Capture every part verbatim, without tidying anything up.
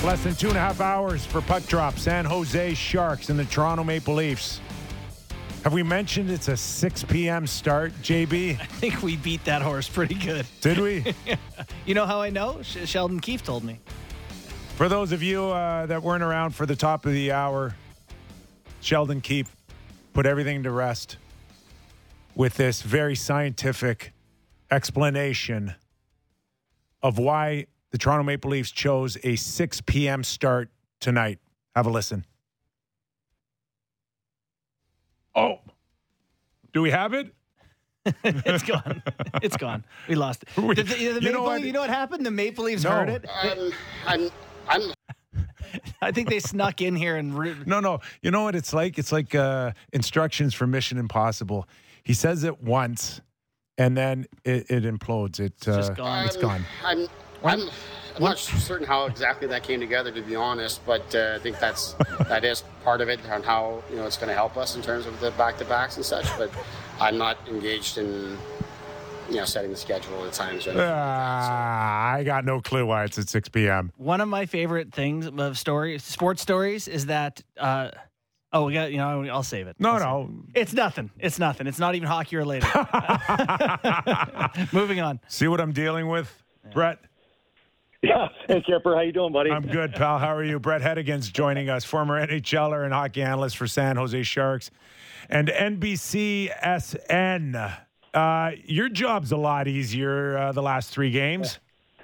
Less than two and a half hours for puck drop. San Jose Sharks and the Toronto Maple Leafs. Have we mentioned it's a six p.m. start, J B? I think we beat that horse pretty good. Did we? You know how I know? Sh- Sheldon Keefe told me. For those of you uh, that weren't around for the top of the hour, Sheldon Keefe put everything to rest with this very scientific explanation of why the Toronto Maple Leafs chose a six p.m. start tonight. Have a listen. Oh, do we have it? It's gone. It's gone. We lost it. We, the, the, the you, Maple, know what? you know what happened? The Maple Leafs No. heard it. I'm, I'm, I'm. I think they snuck in here and. Re- No, no. You know what it's like? It's like uh, instructions for Mission Impossible. He says it once, and then it, it implodes. It, uh, just gone. It's gone. I'm, I'm, I'm not certain how exactly that came together, to be honest, but uh, I think that's that is part of it on how you know it's going to help us in terms of the back-to-backs and such. But I'm not engaged in you know setting the schedule at times. Or anything like that, so. Ah, I got no clue why it's at six p.m. One of my favorite things of stories, sports stories, is that. Uh, oh, we got. You know, I'll save it. No, I'll no. save it. It's nothing. It's nothing. It's not even hockey related. Moving on. See what I'm dealing with, yeah. Brett? Yeah. Hey, Kipper. How you doing, buddy? I'm good, pal. How are you? Brett Hedigan's joining us, former NHLer and hockey analyst for San Jose Sharks and N B C S N. Uh, your job's a lot easier uh, the last three games.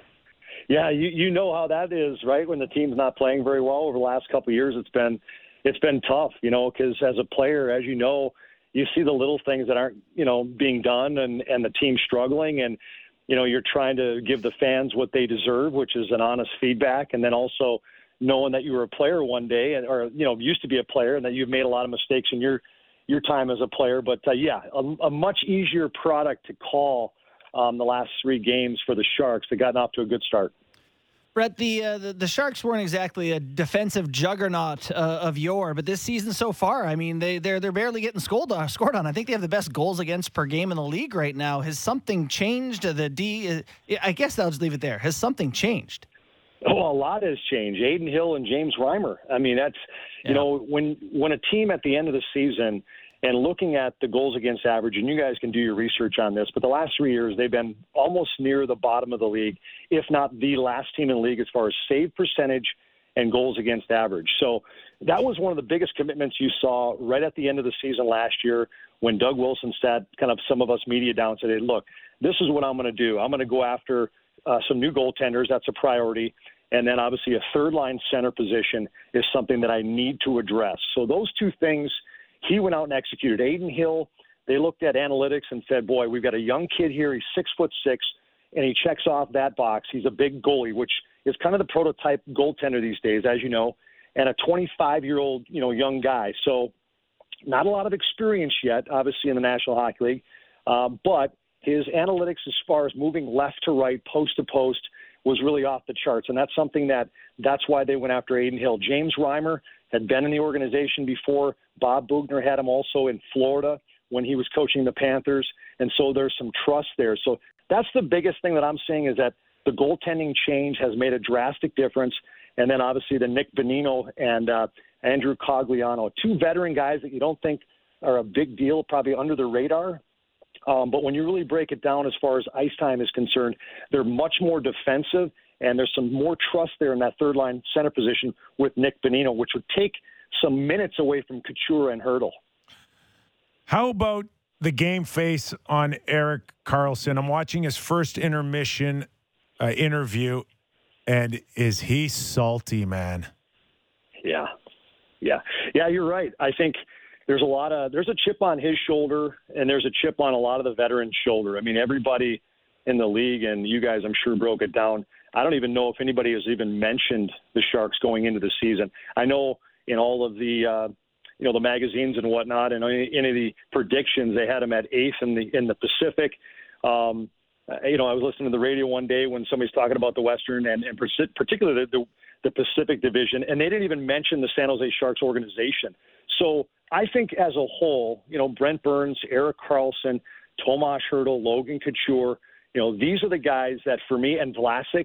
Yeah, you you know how that is, right? When the team's not playing very well over the last couple of years, it's been it's been tough, you know, because as a player, as you know, you see the little things that aren't, you know, being done and, and the team struggling. And, you know, you're trying to give the fans what they deserve, which is an honest feedback. And then also knowing that you were a player one day and, or, you know, used to be a player and that you've made a lot of mistakes in your, your time as a player. But, uh, yeah, a, a much easier product to call um, the last three games for the Sharks. They've gotten off to a good start. Brett, the, uh, the the Sharks weren't exactly a defensive juggernaut uh, of yore, but this season so far, I mean, they they're they're barely getting scored on, scored on. I think they have the best goals against per game in the league right now. Has something changed? The D, uh, I guess I'll just leave it there. Has something changed? Oh, a lot has changed. Aiden Hill and James Reimer. I mean, that's you Yeah. know when when a team at the end of the season and looking at the goals against average, and you guys can do your research on this, but the last three years they've been almost near the bottom of the league, if not the last team in the league as far as save percentage and goals against average. So that was one of the biggest commitments you saw right at the end of the season last year when Doug Wilson sat kind of some of us media down and said, hey, look, this is what I'm going to do. I'm going to go after uh, some new goaltenders. That's a priority. And then obviously a third line center position is something that I need to address. So those two things he went out and executed. Aiden Hill, they looked at analytics and said, boy, we've got a young kid here. He's six foot six, and he checks off that box. He's a big goalie, which is kind of the prototype goaltender these days, as you know, and a twenty-five-year-old, you know, young guy. So not a lot of experience yet, obviously, in the National Hockey League. Uh, but his analytics as far as moving left to right, post to post, was really off the charts. And that's something that that's why they went after Aiden Hill. James Reimer had been in the organization before. Bob Bugner had him also in Florida when he was coaching the Panthers. And so there's some trust there. So that's the biggest thing that I'm seeing is that the goaltending change has made a drastic difference. And then obviously the Nick Bonino and uh, Andrew Cogliano, two veteran guys that you don't think are a big deal, probably under the radar. Um, but when you really break it down as far as ice time is concerned, they're much more defensive, and there's some more trust there in that third line center position with Nick Bonino, which would take some minutes away from Couture and Hurdle. How about the game face on Erik Karlsson? I'm watching his first intermission uh, interview, and is he salty, man? Yeah. Yeah. Yeah, you're right. I think there's a lot of there's a chip on his shoulder, and there's a chip on a lot of the veterans' shoulder. I mean, everybody in the league, and you guys, I'm sure, broke it down. I don't even know if anybody has even mentioned the Sharks going into the season. I know in all of the uh, you know the magazines and whatnot, and any, any of the predictions, they had them at eighth in the in the Pacific. Um, you know, I was listening to the radio one day when somebody's talking about the Western and, and particularly the, the Pacific Division, and they didn't even mention the San Jose Sharks organization. So I think as a whole, you know, Brent Burns, Erik Karlsson, Tomas Hurdle, Logan Couture, you know, these are the guys that for me, and Vlasic,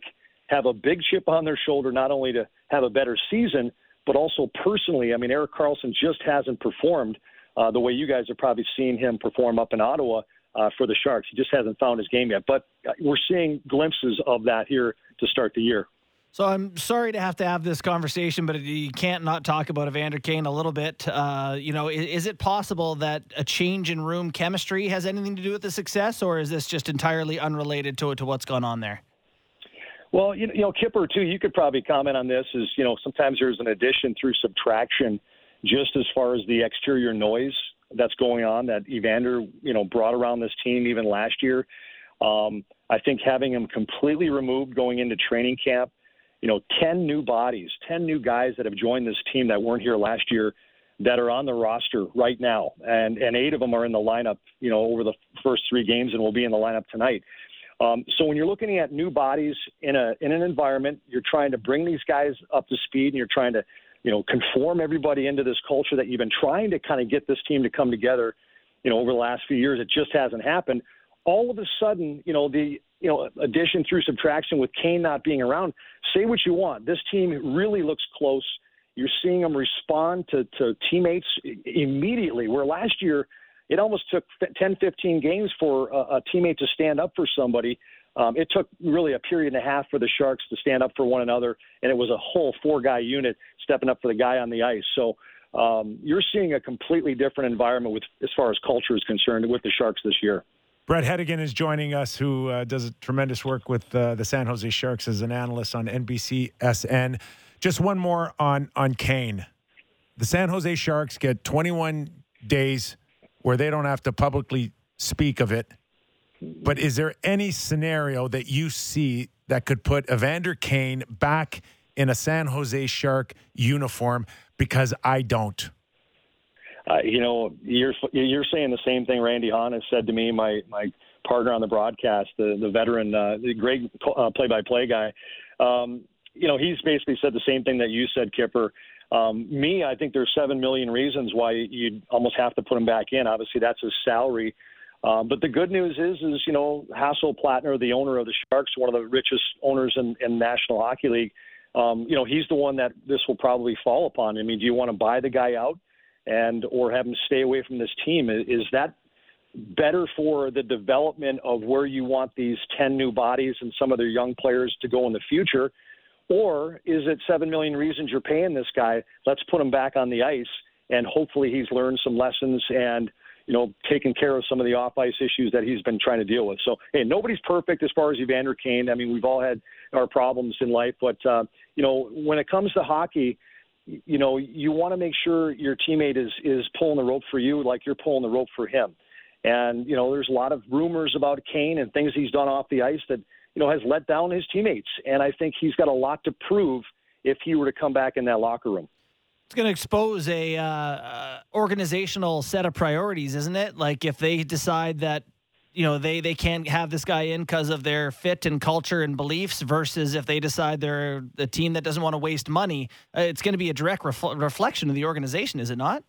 have a big chip on their shoulder, not only to have a better season, but also personally. I mean, Erik Karlsson just hasn't performed uh, the way you guys have probably seen him perform up in Ottawa uh, for the Sharks. He just hasn't found his game yet. But we're seeing glimpses of that here to start the year. So I'm sorry to have to have this conversation, but you can't not talk about Evander Kane a little bit. Uh, you know, is, is it possible that a change in room chemistry has anything to do with the success, or is this just entirely unrelated to to what's gone on there? Well, you know, you know, Kipper, too, you could probably comment on this, is, you know, sometimes there's an addition through subtraction just as far as the exterior noise that's going on that Evander, you know, brought around this team even last year. Um, I think having him completely removed going into training camp, you know, ten new bodies, ten new guys that have joined this team that weren't here last year that are on the roster right now, and, and eight of them are in the lineup, you know, over the first three games and will be in the lineup tonight. Um, so when you're looking at new bodies in a in an environment, you're trying to bring these guys up to speed, and you're trying to, you know, conform everybody into this culture that you've been trying to kind of get this team to come together, you know, over the last few years. It just hasn't happened. All of a sudden, you know, the you know addition through subtraction with Kane not being around, say what you want, this team really looks close. You're seeing them respond to, to teammates immediately, where last year it almost took ten, fifteen games for a, a teammate to stand up for somebody. Um, it took really a period and a half for the Sharks to stand up for one another, and it was a whole four-guy unit stepping up for the guy on the ice. So um, you're seeing a completely different environment with, as far as culture is concerned with the Sharks this year. Brett Hedigan is joining us, who uh, does tremendous work with uh, the San Jose Sharks as an analyst on N B C S N. Just one more on, on Kane. The San Jose Sharks get twenty-one days where they don't have to publicly speak of it. But is there any scenario that you see that could put Evander Kane back in a San Jose Shark uniform? Because I don't. Uh, you know, you're you're saying the same thing Randy Hahn has said to me, my my partner on the broadcast, the the veteran, uh, the great uh, play-by-play guy. Um, you know, he's basically said the same thing that you said, Kipper. Um, me, I think there's seven million reasons why you'd almost have to put him back in. Obviously, that's his salary. Um, but the good news is, is you know, Hassel Plattner, the owner of the Sharks, one of the richest owners in, in National Hockey League, um, you know, he's the one that this will probably fall upon. I mean, do you want to buy the guy out and or have him stay away from this team? Is that better for the development of where you want these ten new bodies and some of their young players to go in the future? Or is it seven million reasons you're paying this guy? Let's put him back on the ice, and hopefully he's learned some lessons and, you know, taken care of some of the off-ice issues that he's been trying to deal with. So, hey, nobody's perfect as far as Evander Kane. I mean, we've all had our problems in life. But, uh, you know, when it comes to hockey, you know, you want to make sure your teammate is, is pulling the rope for you like you're pulling the rope for him. And, you know, there's a lot of rumors about Kane and things he's done off the ice that, you know, has let down his teammates. And I think he's got a lot to prove if he were to come back in that locker room. It's going to expose a uh, uh, organizational set of priorities, isn't it? Like if they decide that, you know, they, they can't have this guy in because of their fit and culture and beliefs versus if they decide they're a team that doesn't want to waste money, uh, it's going to be a direct ref- reflection of the organization, is it not?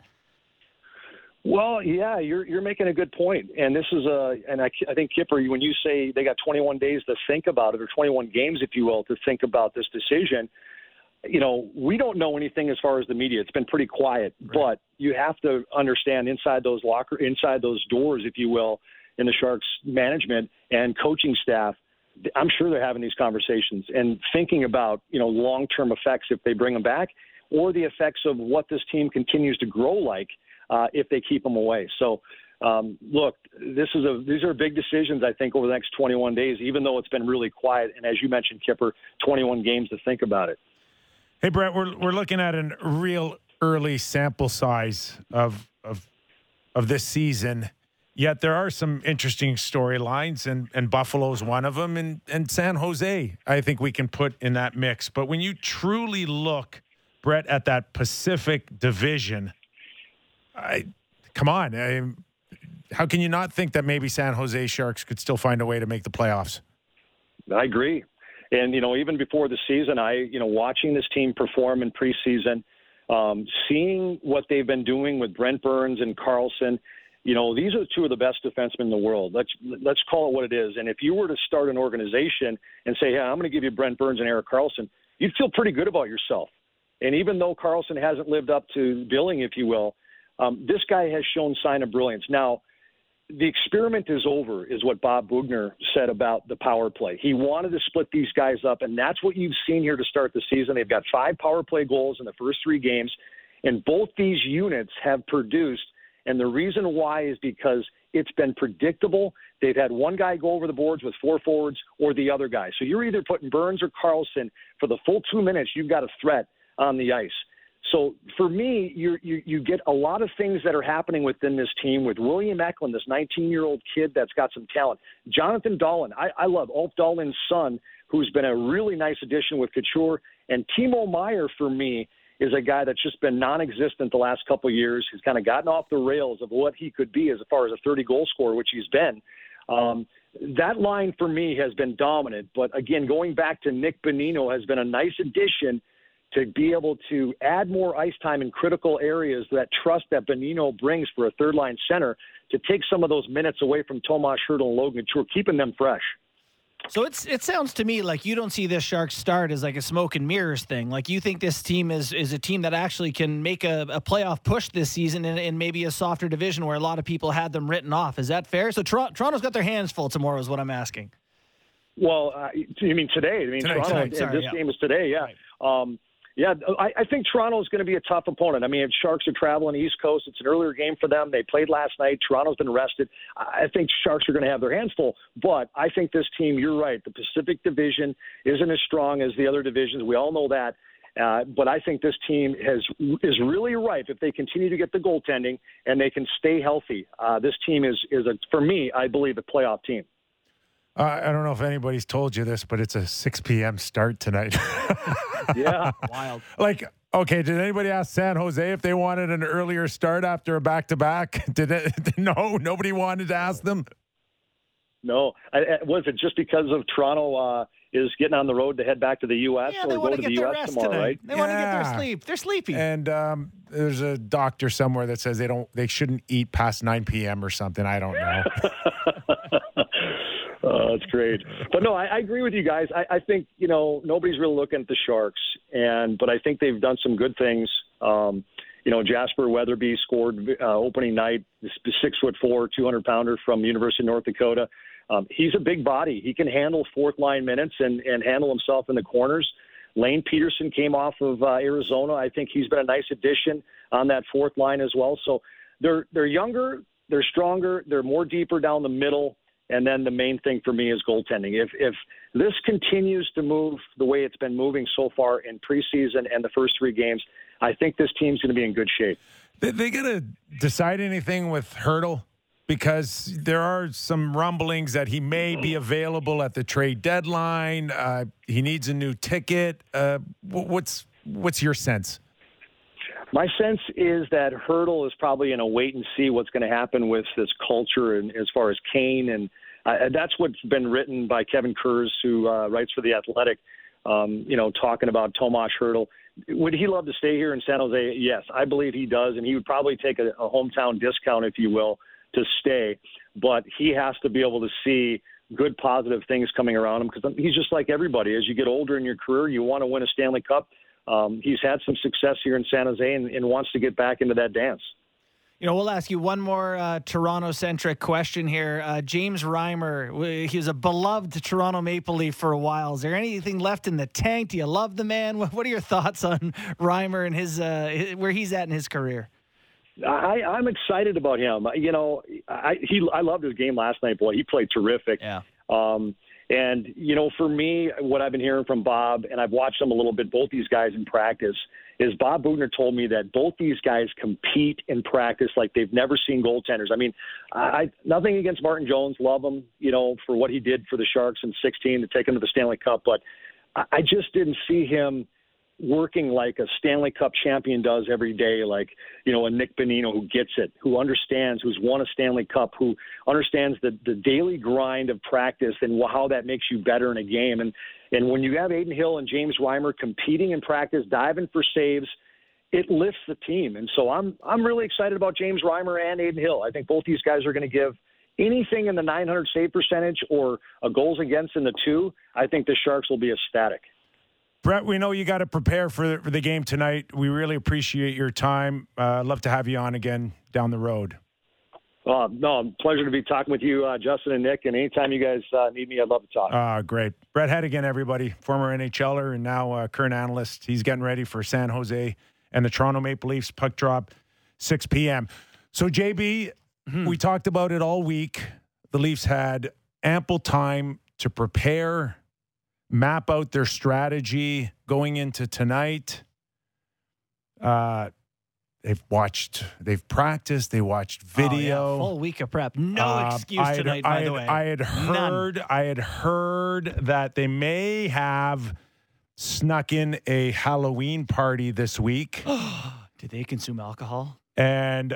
Well, yeah, you're you're making a good point, and this is a and I, I think Kipper, when you say they got twenty-one days to think about it, or twenty-one games, if you will, to think about this decision, you know, we don't know anything as far as the media. It's been pretty quiet, right. But you have to understand inside those locker, inside those doors, if you will, in the Sharks management and coaching staff. I'm sure they're having these conversations and thinking about, you know, long-term effects if they bring them back, or the effects of what this team continues to grow like. Uh, if they keep them away. So, um, look, this is a these are big decisions, I think, over the next twenty-one days, even though it's been really quiet. And as you mentioned, Kipper, twenty-one games to think about it. Hey, Brett, we're we're looking at a real early sample size of of of this season. Yet there are some interesting storylines, and, and Buffalo's one of them, and, and San Jose, I think we can put in that mix. But when you truly look, Brett, at that Pacific division, I, come on. I, how can you not think that maybe San Jose Sharks could still find a way to make the playoffs? I agree. And, you know, even before the season, I, you know, watching this team perform in preseason, um, seeing what they've been doing with Brent Burns and Karlsson, You know, these are two of the best defensemen in the world. Let's let's call it what it is. And if you were to start an organization and say, "Hey, I'm going to give you Brent Burns and Erik Karlsson," you'd feel pretty good about yourself. And even though Karlsson hasn't lived up to billing, if you will, um, this guy has shown sign of brilliance. Now, the experiment is over, is what Bob Boughner said about the power play. He wanted to split these guys up, and that's what you've seen here to start the season. They've got five power play goals in the first three games, and both these units have produced. And the reason why is because it's been predictable. They've had one guy go over the boards with four forwards or the other guy. So you're either putting Burns or Karlsson for the full two minutes. You've got a threat on the ice. So for me, you you you get a lot of things that are happening within this team with William Eklund, this nineteen-year-old kid that's got some talent. Jonathan Dahlin, I, I love Ulf Dahlin's son, who's been a really nice addition with Couture. And Timo Meier, for me, is a guy that's just been non-existent the last couple of years. He's kind of gotten off the rails of what he could be as far as a thirty-goal scorer, which he's been. Um, that line for me has been dominant. But, again, going back to Nick Bonino has been a nice addition to be able to add more ice time in critical areas, that trust that Bonino brings for a third-line center to take some of those minutes away from Tomas Hertl and Logan Couture, keeping them fresh. So it's it sounds to me like you don't see this Sharks start as like a smoke and mirrors thing. Like you think this team is is a team that actually can make a, a playoff push this season in, in maybe a softer division where a lot of people had them written off. Is that fair? So Tor- Toronto's got their hands full tomorrow is what I'm asking. Well, uh, you mean today? I mean, Tonight, Toronto, tonight, sorry, this yeah. game is today, yeah. Right. Um, Yeah, I, I think Toronto is going to be a tough opponent. I mean, if Sharks are traveling East Coast, it's an earlier game for them. They played last night. Toronto's been rested. I think Sharks are going to have their hands full. But I think this team, you're right, the Pacific Division isn't as strong as the other divisions. We all know that. Uh, but I think this team has is really ripe if they continue to get the goaltending and they can stay healthy. Uh, this team is, is a, for me, I believe, a playoff team. Uh, I don't know if anybody's told you this, but it's a six p.m. start tonight. Yeah. Wild. Like, okay, did anybody ask San Jose if they wanted an earlier start after a back-to-back? Did it? No, nobody wanted to ask them? No. I, I, was it just because of Toronto uh, is getting on the road to head back to the U S Yeah, or they go want to to the get their U S rest tomorrow, tonight. right? They want to get their Yeah. sleep. They're sleepy. And um, there's a doctor somewhere that says they don't, they shouldn't eat past nine p.m. or something. I don't know. Oh, that's great. But no, I, I agree with you guys. I, I think, you know, nobody's really looking at the Sharks, and but I think they've done some good things. Um, you know, Jasper Weatherby scored uh, opening night, six foot four, two hundred pounder from the University of North Dakota. Um, he's a big body. He can handle fourth line minutes and, and handle himself in the corners. Lane Peterson came off of uh, Arizona. I think he's been a nice addition on that fourth line as well. So they're they're younger, they're stronger, they're more deeper down the middle. And then the main thing for me is goaltending. If if this continues to move the way it's been moving so far in preseason and the first three games, I think this team's going to be in good shape. They, they got to decide anything with Hertl, because there are some rumblings that he may be available at the trade deadline. Uh, he needs a new ticket. Uh, what's what's your sense? My sense is that Hertl is probably in a wait and see what's going to happen with this culture, and as far as Kane, and uh, that's what's been written by Kevin Kurz, who uh, writes for The Athletic. Um, you know, talking about Tomas Hertl. Would he love to stay here in San Jose? Yes, I believe he does, and he would probably take a, a hometown discount, if you will, to stay. But he has to be able to see good, positive things coming around him, because he's just like everybody. As you get older in your career, you want to win a Stanley Cup. Um, he's had some success here in San Jose and, and wants to get back into that dance. You know, we'll ask you one more uh, Toronto-centric question here. Uh, James Reimer, he was a beloved Toronto Maple Leaf for a while. Is there anything left in the tank? Do you love the man? What are your thoughts on Reimer and his uh, where he's at in his career? I, I'm excited about him. You know, I he I loved his game last night, boy. He played terrific. Yeah. Um, and, you know, for me, what I've been hearing from Bob, and I've watched them a little bit, both these guys in practice, is Bob Boughner told me that both these guys compete in practice like they've never seen goaltenders. I mean, I nothing against Martin Jones. Love him, you know, for what he did for the Sharks in sixteen to take them to the Stanley Cup. But I just didn't see him working like a Stanley Cup champion does every day, like, you know, a Nick Bonino who gets it, who understands, who's won a Stanley Cup, who understands the, the daily grind of practice and how that makes you better in a game. And and when you have Adin Hill and James Reimer competing in practice, diving for saves, it lifts the team. And so I'm I'm really excited about James Reimer and Aiden Hill. I think both these guys are going to give anything in the nine hundred save percentage or a goals against in the two. I think the Sharks will be ecstatic. Brett, we know you got to prepare for the, for the game tonight. We really appreciate your time. Uh, love to have you on again down the road. Uh, no, pleasure to be talking with you, uh, Justin and Nick. And anytime you guys uh, need me, I'd love to talk. Uh, great. Brett Hedigan, everybody, former N H L er and now uh, current analyst. He's getting ready for San Jose and the Toronto Maple Leafs puck drop, six p.m. So, J B, mm-hmm. we talked about it all week. The Leafs had ample time to prepare, map out their strategy going into tonight. Uh, they've watched, they've practiced, they watched video. Oh, yeah. Full week of prep. No uh, excuse had, tonight, I by had, the way. I had heard, None. I had heard that they may have snuck in a Halloween party this week. Did they consume alcohol? And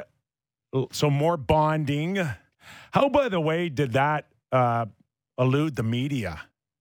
so more bonding. How, by the way, did that uh, elude the media?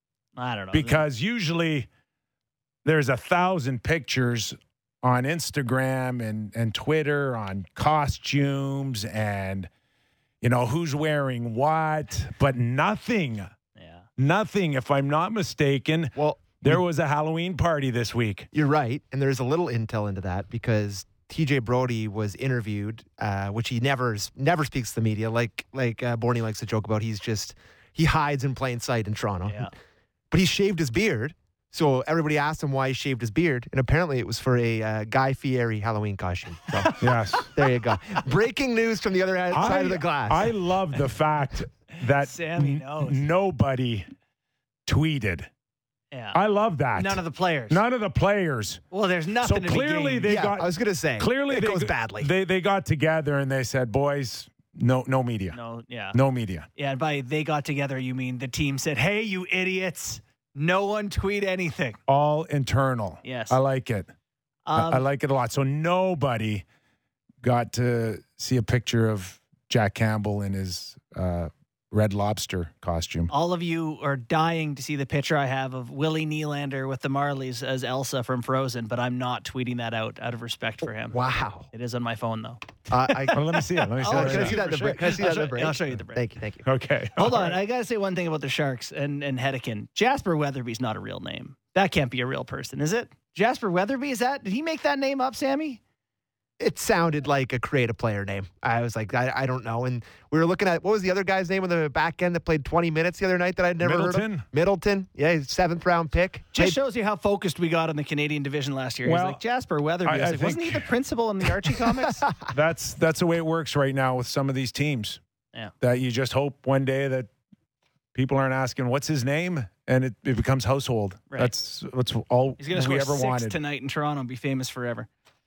I don't know. Because usually there's a thousand pictures on Instagram and, and Twitter on costumes and, you know, who's wearing what, but nothing, yeah. nothing, if I'm not mistaken. Well, there was a Halloween party this week. You're right. And there's a little intel into that because T J Brody was interviewed, uh, which he never never speaks to the media. Like like uh, Borny likes to joke about. He's just, he hides in plain sight in Toronto. Yeah. But he shaved his beard. So everybody asked him why he shaved his beard. And apparently it was for a uh, Guy Fieri Halloween costume. So yes. There you go. Breaking news from the other side I, of the glass. I love the fact that Sammy knows. n- nobody tweeted. Yeah. I love that. None of the players. None of the players. Well, there's nothing So to clearly be gained. they yeah, got. I was going to say. Clearly it they, goes badly. They they got together and they said, "Boys, no no media, No, yeah. no media." Yeah, and by they got together, you mean the team said, "Hey, you idiots, no one tweet anything." All internal. Yes. I like it. Um, I, I like it a lot. So nobody got to see a picture of Jack Campbell in his uh, Red Lobster costume. All of you are dying to see the picture I have of Willie Nylander with the Marlies as Elsa from Frozen, but I'm not tweeting that out out of respect for him. Wow. It is on my phone, though. Uh, I, Well, let me see it. Let me see Oh, it. can I right see now. that in the For break? Can I sure. see that in the I'll show- break? I'll show you the break. Thank you. Thank you. Okay. Hold All on. right. I got to say one thing about the Sharks and, and Hedican. Jasper Weatherby's not a real name. That can't be a real person, is it? Jasper Weatherby, is that? Did he make that name up, Sammy? It sounded like a creative player name. I was like, I, I don't know. And we were looking at, what was the other guy's name on the back end that played twenty minutes the other night that I'd never heard of? Middleton? Middleton. Yeah, he's seventh round pick. Just Played- shows you how focused we got on the Canadian division last year. Well, He's like, Jasper Weatherby. I, I- was I like, wasn't he think- the principal in the Archie comics? That's that's the way it works right now with some of these teams. Yeah. That you just hope one day that people aren't asking what's his name, and it, it becomes household. Right. That's that's all He's going to we score ever six wanted. tonight in Toronto and be famous forever.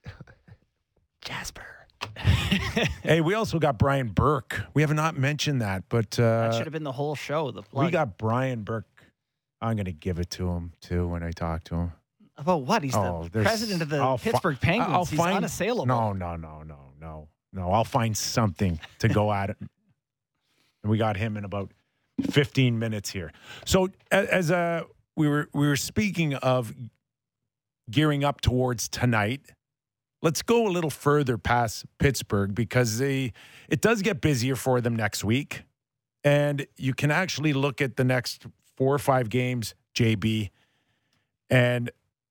Jasper. Hey, we also got Brian Burke. We have not mentioned that, but That uh, should have been the whole show. The plug. we got Brian Burke. I'm going to give it to him too when I talk to him. About what? He's Oh, the there's- president of the I'll fi- Pittsburgh Penguins. I'll He's find- unassailable. No, no, no, no, no, no. I'll find something to go at it. And we got him in about fifteen minutes here. So a- as uh, we were we were speaking of gearing up towards tonight, let's go a little further past Pittsburgh because they it does get busier for them next week, and you can actually look at the next four or five games, J B, and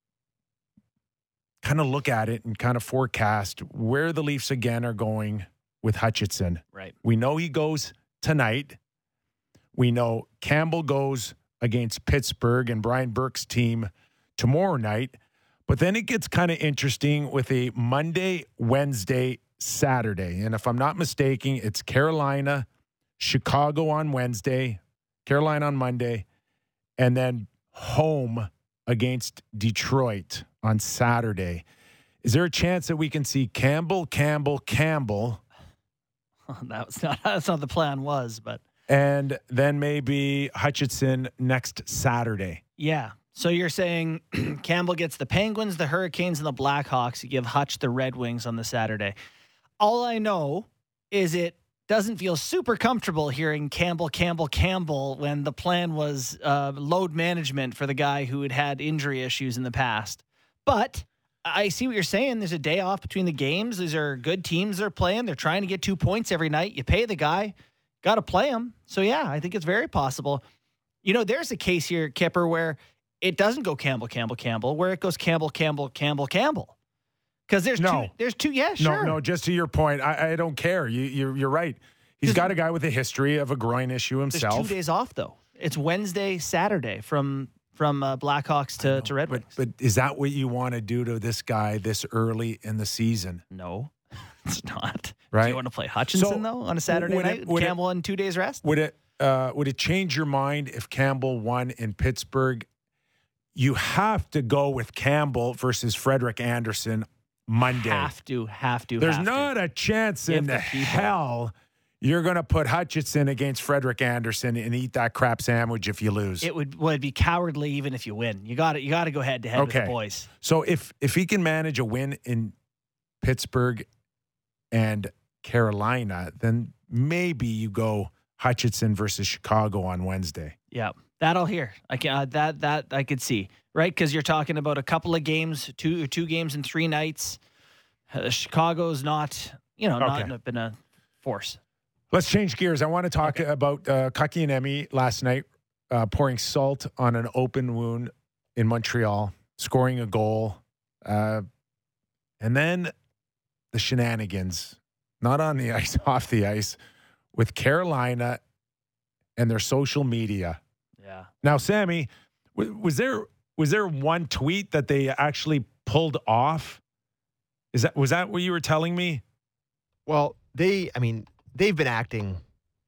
kind of look at it and kind of forecast where the Leafs again are going with Hutchinson. Right. We know he goes tonight. We know Campbell goes against Pittsburgh and Brian Burke's team tomorrow night. But then it gets kind of interesting with a Monday, Wednesday, Saturday. And if I'm not mistaken, it's Carolina, Chicago on Wednesday, Carolina on Monday, and then home against Detroit on Saturday. Is there a chance that we can see Campbell, Campbell, Campbell, that was not that's not the plan was, but and then maybe Hutchinson next Saturday? yeah. So you're saying Campbell gets the Penguins, the Hurricanes, and the Blackhawks. You give Hutch the Red Wings on the Saturday. All I know is it doesn't feel super comfortable hearing Campbell, Campbell, Campbell when the plan was uh, load management for the guy who had had injury issues in the past. But I see what you're saying. There's a day off between the games. These are good teams they're playing. They're trying to get two points every night. You pay the guy, got to play him. So, yeah, I think it's very possible. You know, there's a case here, Kipper, where it doesn't go Campbell, Campbell, Campbell, where it goes Campbell, Campbell, Campbell, Campbell. Because there's no. two. There's two. Yeah, sure. No, no, just to your point, I, I don't care. You, you're, you're right. He's got a guy with a history of a groin issue himself. There's two days off, though. It's Wednesday, Saturday from from uh, Blackhawks to, to Red but, Wings. But is that what you want to do to this guy this early in the season? No, it's not. Right? Do you want to play Hutchinson, So, though, on a Saturday would night? it- would it- Campbell on two days rest? Would it uh, would it change your mind if Campbell won in Pittsburgh? You have to go with Campbell versus Frederick Anderson Monday. Have to, have to, There's have not to. a chance Give in the the people- hell you're going to put Hutchinson against Frederick Anderson and eat that crap sandwich if you lose. It would would be cowardly even if you win. You got You got to go head to head with Okay. the boys. So if if he can manage a win in Pittsburgh and Carolina, then maybe you go Hutchinson versus Chicago on Wednesday. Yeah, that I'll hear. I can uh, that that I could see, right? Because you're talking about a couple of games, two two games in three nights. Uh, Chicago's not, you know, Okay. not been a force. Let's change gears. I want to talk about uh, Kotkaniemi last night uh, pouring salt on an open wound in Montreal, scoring a goal, uh, and then the shenanigans, not on the ice, off the ice, with Carolina and their social media. Yeah. Now, Sammy, w- was there was there one tweet that they actually pulled off? Is that was that what you were telling me? Well, they, I mean, they've been acting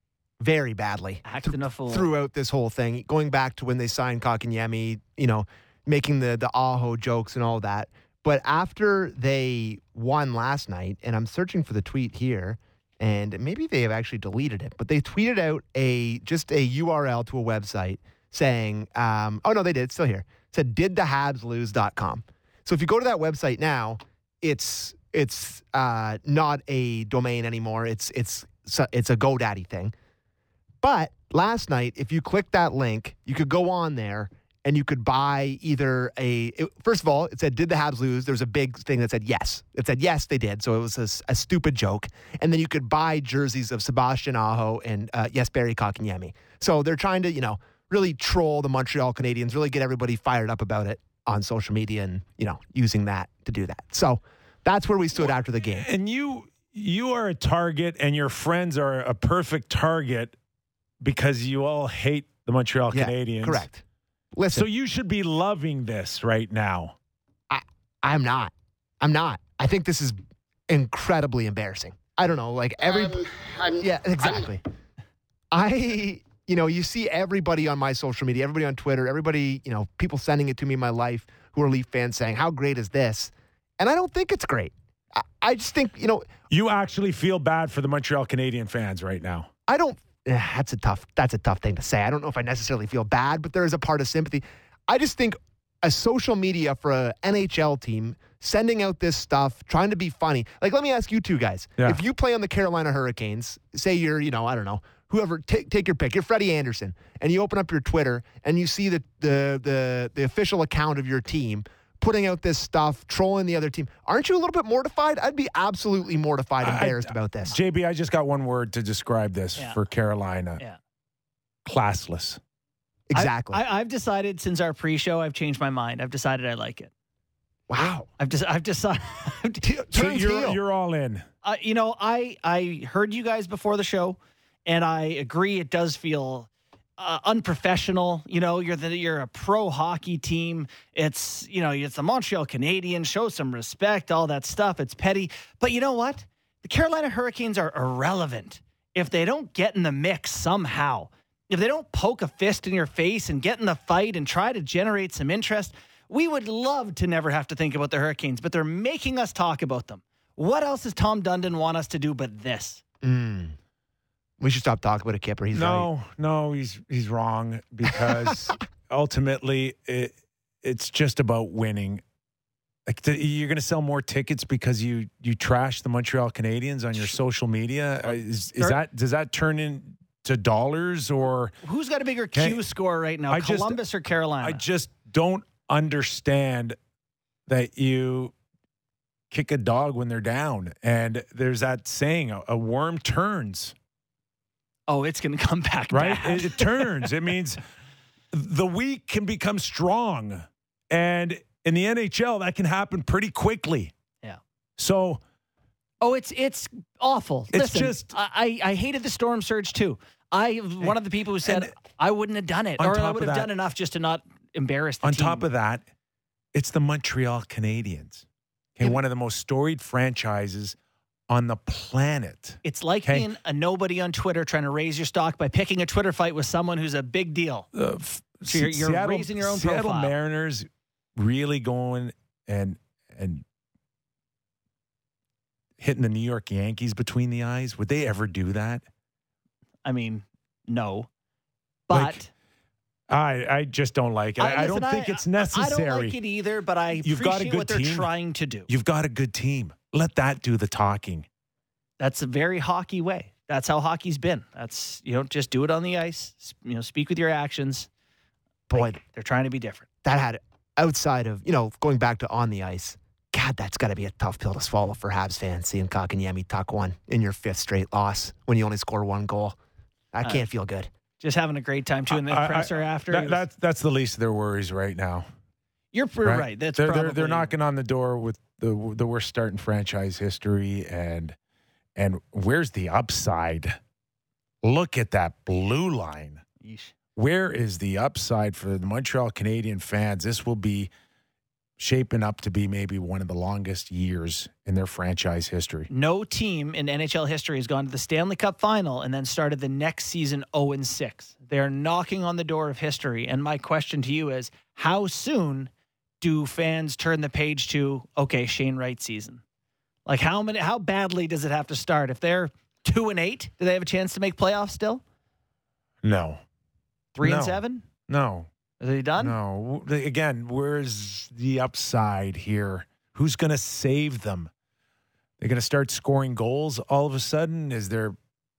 very badly Acting a fool. throughout this whole thing, going back to when they signed Kotkaniemi, you know, making the the Aho jokes and all that. But after they won last night, and I'm searching for the tweet here, and maybe they have actually deleted it, but they tweeted out a just a U R L to a website saying, um, oh no, they did, it's still here. It said did the habs lose dot com. So if you go to that website now, it's it's uh, not a domain anymore. It's it's it's a GoDaddy thing. But last night, if you click that link, you could go on there and you could buy either a. It, first of all, it said, "Did the Habs lose?" There was a big thing that said yes. It said yes, they did. So it was a, a stupid joke. And then you could buy jerseys of Sebastian Aho and uh, yes, Barry Kotkaniemi. So they're trying to, you know, really troll the Montreal Canadiens, really get everybody fired up about it on social media, and you know, using that to do that. So that's where we stood after the game. And you you are a target, and your friends are a perfect target because you all hate the Montreal Yeah, Canadiens. correct. Listen, So you should be loving this right now. I, I'm not. I'm not. I think this is incredibly embarrassing. I don't know, like every. Um, I'm, yeah, exactly. I, you know, you see everybody on my social media, everybody on Twitter, everybody, you know, people sending it to me in my life who are Leaf fans saying, "How great is this?" And I don't think it's great. I, I just think, you know, You actually feel bad for the Montreal Canadian fans right now. I don't. eh, That's a tough. That's a tough thing to say. I don't know if I necessarily feel bad, but there is a part of sympathy. I just think a social media for a N H L team sending out this stuff, trying to be funny. Like, let me ask you two guys: Yeah. if you play on the Carolina Hurricanes, say you're, you know, I don't know, whoever, take take your pick. You're Freddie Anderson, and you open up your Twitter and you see the the the, the official account of your team putting out this stuff, trolling the other team. Aren't you a little bit mortified? I'd be absolutely mortified, I- embarrassed about this. J B, I just got one word to describe this Yeah. for Carolina. Yeah. Classless. Exactly. I, I, I've decided since our pre-show, I've changed my mind. I've decided I like it. wow. I've just, I've decided. T- So turns you're, heel. you're all in. Uh, you know, I I heard you guys before the show, and I agree. It does feel uh, unprofessional. You know, you're the you're a pro hockey team. It's you know, it's the Montreal Canadiens. Show some respect. All that stuff. It's petty. But you know what? The Carolina Hurricanes are irrelevant if they don't get in the mix somehow. If they don't poke a fist in your face and get in the fight and try to generate some interest. We would love to never have to think about the Hurricanes, but they're making us talk about them. What else does Tom Dundon want us to do but this? Mm. We should stop talking about a Kipper. He's right. No, no, he's he's wrong because ultimately it, it's just about winning. Like the, you're going to sell more tickets because you you trash the Montreal Canadiens on your social media. Uh, is is Sure. that does that turn into dollars or? Who's got a bigger Okay. Q score right now, I just- Columbus or Carolina? I just don't understand that you kick a dog when they're down. And there's that saying, a, a worm turns, Oh, it's going to come back right? bad. It, it turns. It means the weak can become strong. And in the N H L, that can happen pretty quickly. Yeah. So Oh, it's it's awful. It's Listen, just- I, I hated the storm surge too. I one of the people who said And I wouldn't have done it, on or top I of would have that- done enough just to not embarrass the on team. top of that, it's the Montreal Canadiens. Okay, Yeah. one of the most storied franchises on the planet. It's like Okay. being a nobody on Twitter trying to raise your stock by picking a Twitter fight with someone who's a big deal. Uh, f- So you're- you're Seattle, raising your own Seattle profile. Mariners really going and and hitting the New York Yankees between the eyes. Would they ever do that? I mean, no, but. Like, I I just don't like it. I, I listen, don't think it's I necessary. don't like it either, but I You've got a appreciate good what they're team. trying to do. You've got a good team. Let that do the talking. That's a very hockey way. That's how hockey's been. That's, you know, just do it on the ice. S- You know, speak with your actions. Boy, Like, they're trying to be different. that had outside of, you know, going back to on the ice, God, that's got to be a tough pill to swallow for Habs fans, seeing Kotkaniemi tuck one in your fifth straight loss when you only score one goal. That Uh, can't feel good. Just having a great time too in the I- I- presser after. That, it was- that's that's the least of their worries right now. you're pr- right? right. That's they're, probably, they're they're knocking on the door with the the worst start in franchise history, and and where's the upside? Look at that blue line. Yeesh. Where is the upside for the Montreal Canadian fans? This will be shaping up to be maybe one of the longest years in their franchise history. No team in N H L history has gone to the Stanley Cup final and then started the next season oh and six. They're knocking on the door of history. And my question to you is, how soon do fans turn the page to, okay, Shane Wright season? Like how many how badly does it have to start? If they're two and eight, do they have a chance to make playoffs still? No, Three No. and seven? no, Are they done? no. Again, where's the upside here? Who's going to save them? They're going to start scoring goals all of a sudden? Is there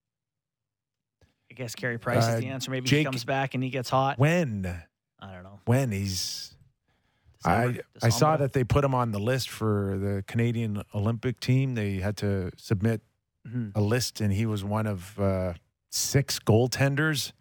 I guess Carey Price Uh, is the answer. Maybe Jake- he comes back and he gets hot. when? I don't know. When he's December, I I saw December? that they put him on the list for the Canadian Olympic team. They had to submit Mhm. a list, and he was one of uh, six goaltenders.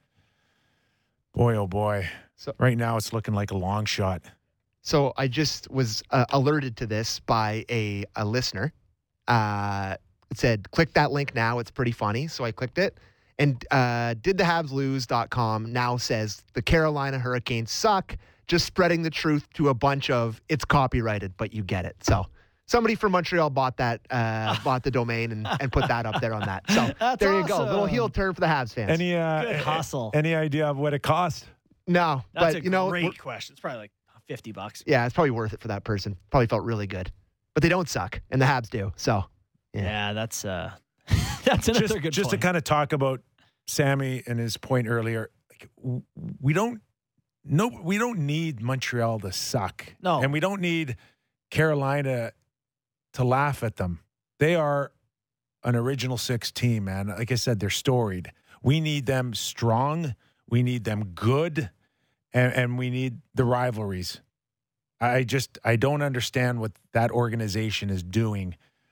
Boy, oh boy! So- right now, it's looking like a long shot. So I just was uh, alerted to this by a, a listener. Uh, it said, click that link now. It's pretty funny. So I clicked it. And uh, did the Habs lose dot com now says the Carolina Hurricanes suck, just spreading the truth to a bunch of it's copyrighted, but you get it. So somebody from Montreal bought that, uh, bought the domain and, and put that up there on that. So That's there you go. Little awesome. heel turn for the Habs fans. Any uh, Good a- hustle. Any idea of what it cost? no, That's but a you know, great we're- question. It's probably like fifty bucks. yeah, it's probably worth it for that person. Probably felt really good. But they don't suck, and the Habs do. So Yeah, Yeah. that's uh, that's another just good just point. to kind of talk about Sammy and his point earlier. Like, w- we don't no, we don't need Montreal to suck. No. and we don't need Carolina to laugh at them. They are an original six team, man. Like I said, they're storied. We need them strong. We need them good, and, and we need the rivalries. I just I don't understand what that organization is doing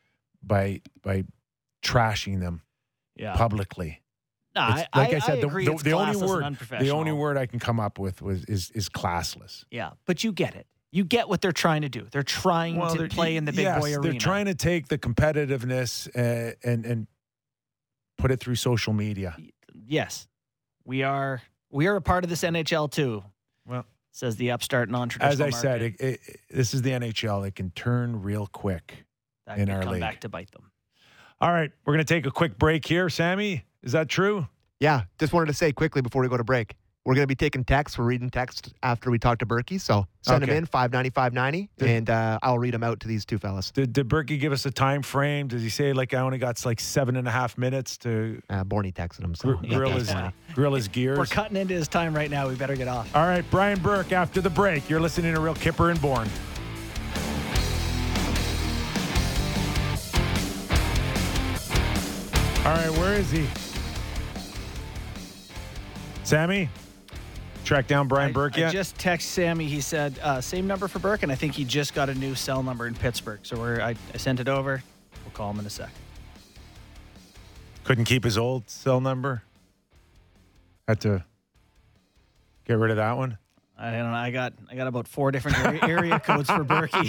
by by trashing them yeah. publicly. No, It's- I, like I, said, the, agree the, it's the only classless and word the unprofessional. only word I can come up with was is is classless. Yeah, but you get it. You get what they're trying to do. They're trying to they're- play in the big yes, boy arena. They're trying to take the competitiveness uh, and and put it through social media. Yes, we are. We are a part of this N H L too. Well, Says the upstart non-traditional. as I said, market. it, it, this is the N H L. It can turn real quick. that in could our come league. back to bite them. All right, we're going to take a quick break here. Sammy, is that true? Yeah, just wanted to say quickly before we go to break, we're going to be taking texts. We're reading texts after we talk to Berkey, so send Okay. them in, five ninety, five ninety, Good. and uh, I'll read them out to these two fellas. Did, did Berkey give us a time frame? Does he say, like, I only got like seven and a half minutes to Uh, Borny texted them, so gr- we got grill, that his, going. grill his gears? We're cutting into his time right now. We better get off. All right, Brian Burke, after the break, you're listening to Real Kipper and Bourne. All right, where is he? Sammy? track down Brian I, Burke I yet? just text Sammy. He said uh, same number for Burke, and I think he just got a new cell number in Pittsburgh. So we're I, I sent it over. We'll call him in a sec. Couldn't keep his old cell number. Had to get rid of that one. I don't know. I got I got about four different area, area codes for Berkey.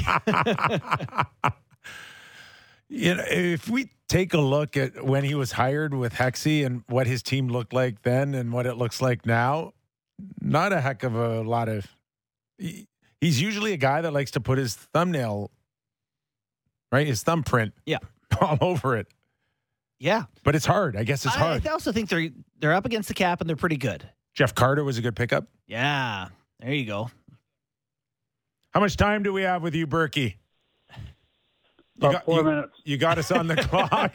You know, if we take a look at when he was hired with Hexie and what his team looked like then and what it looks like now, not a heck of a lot of. He, he's usually a guy that likes to put his thumbnail, right, his thumbprint, Yeah. all over it. Yeah, But it's hard. I guess it's I, hard. I also think they're they're up against the cap and they're pretty good. Jeff Carter was a good pickup. Yeah, there you go. How much time do we have with you, Berkey? You About got, four you, minutes. you got us on the clock.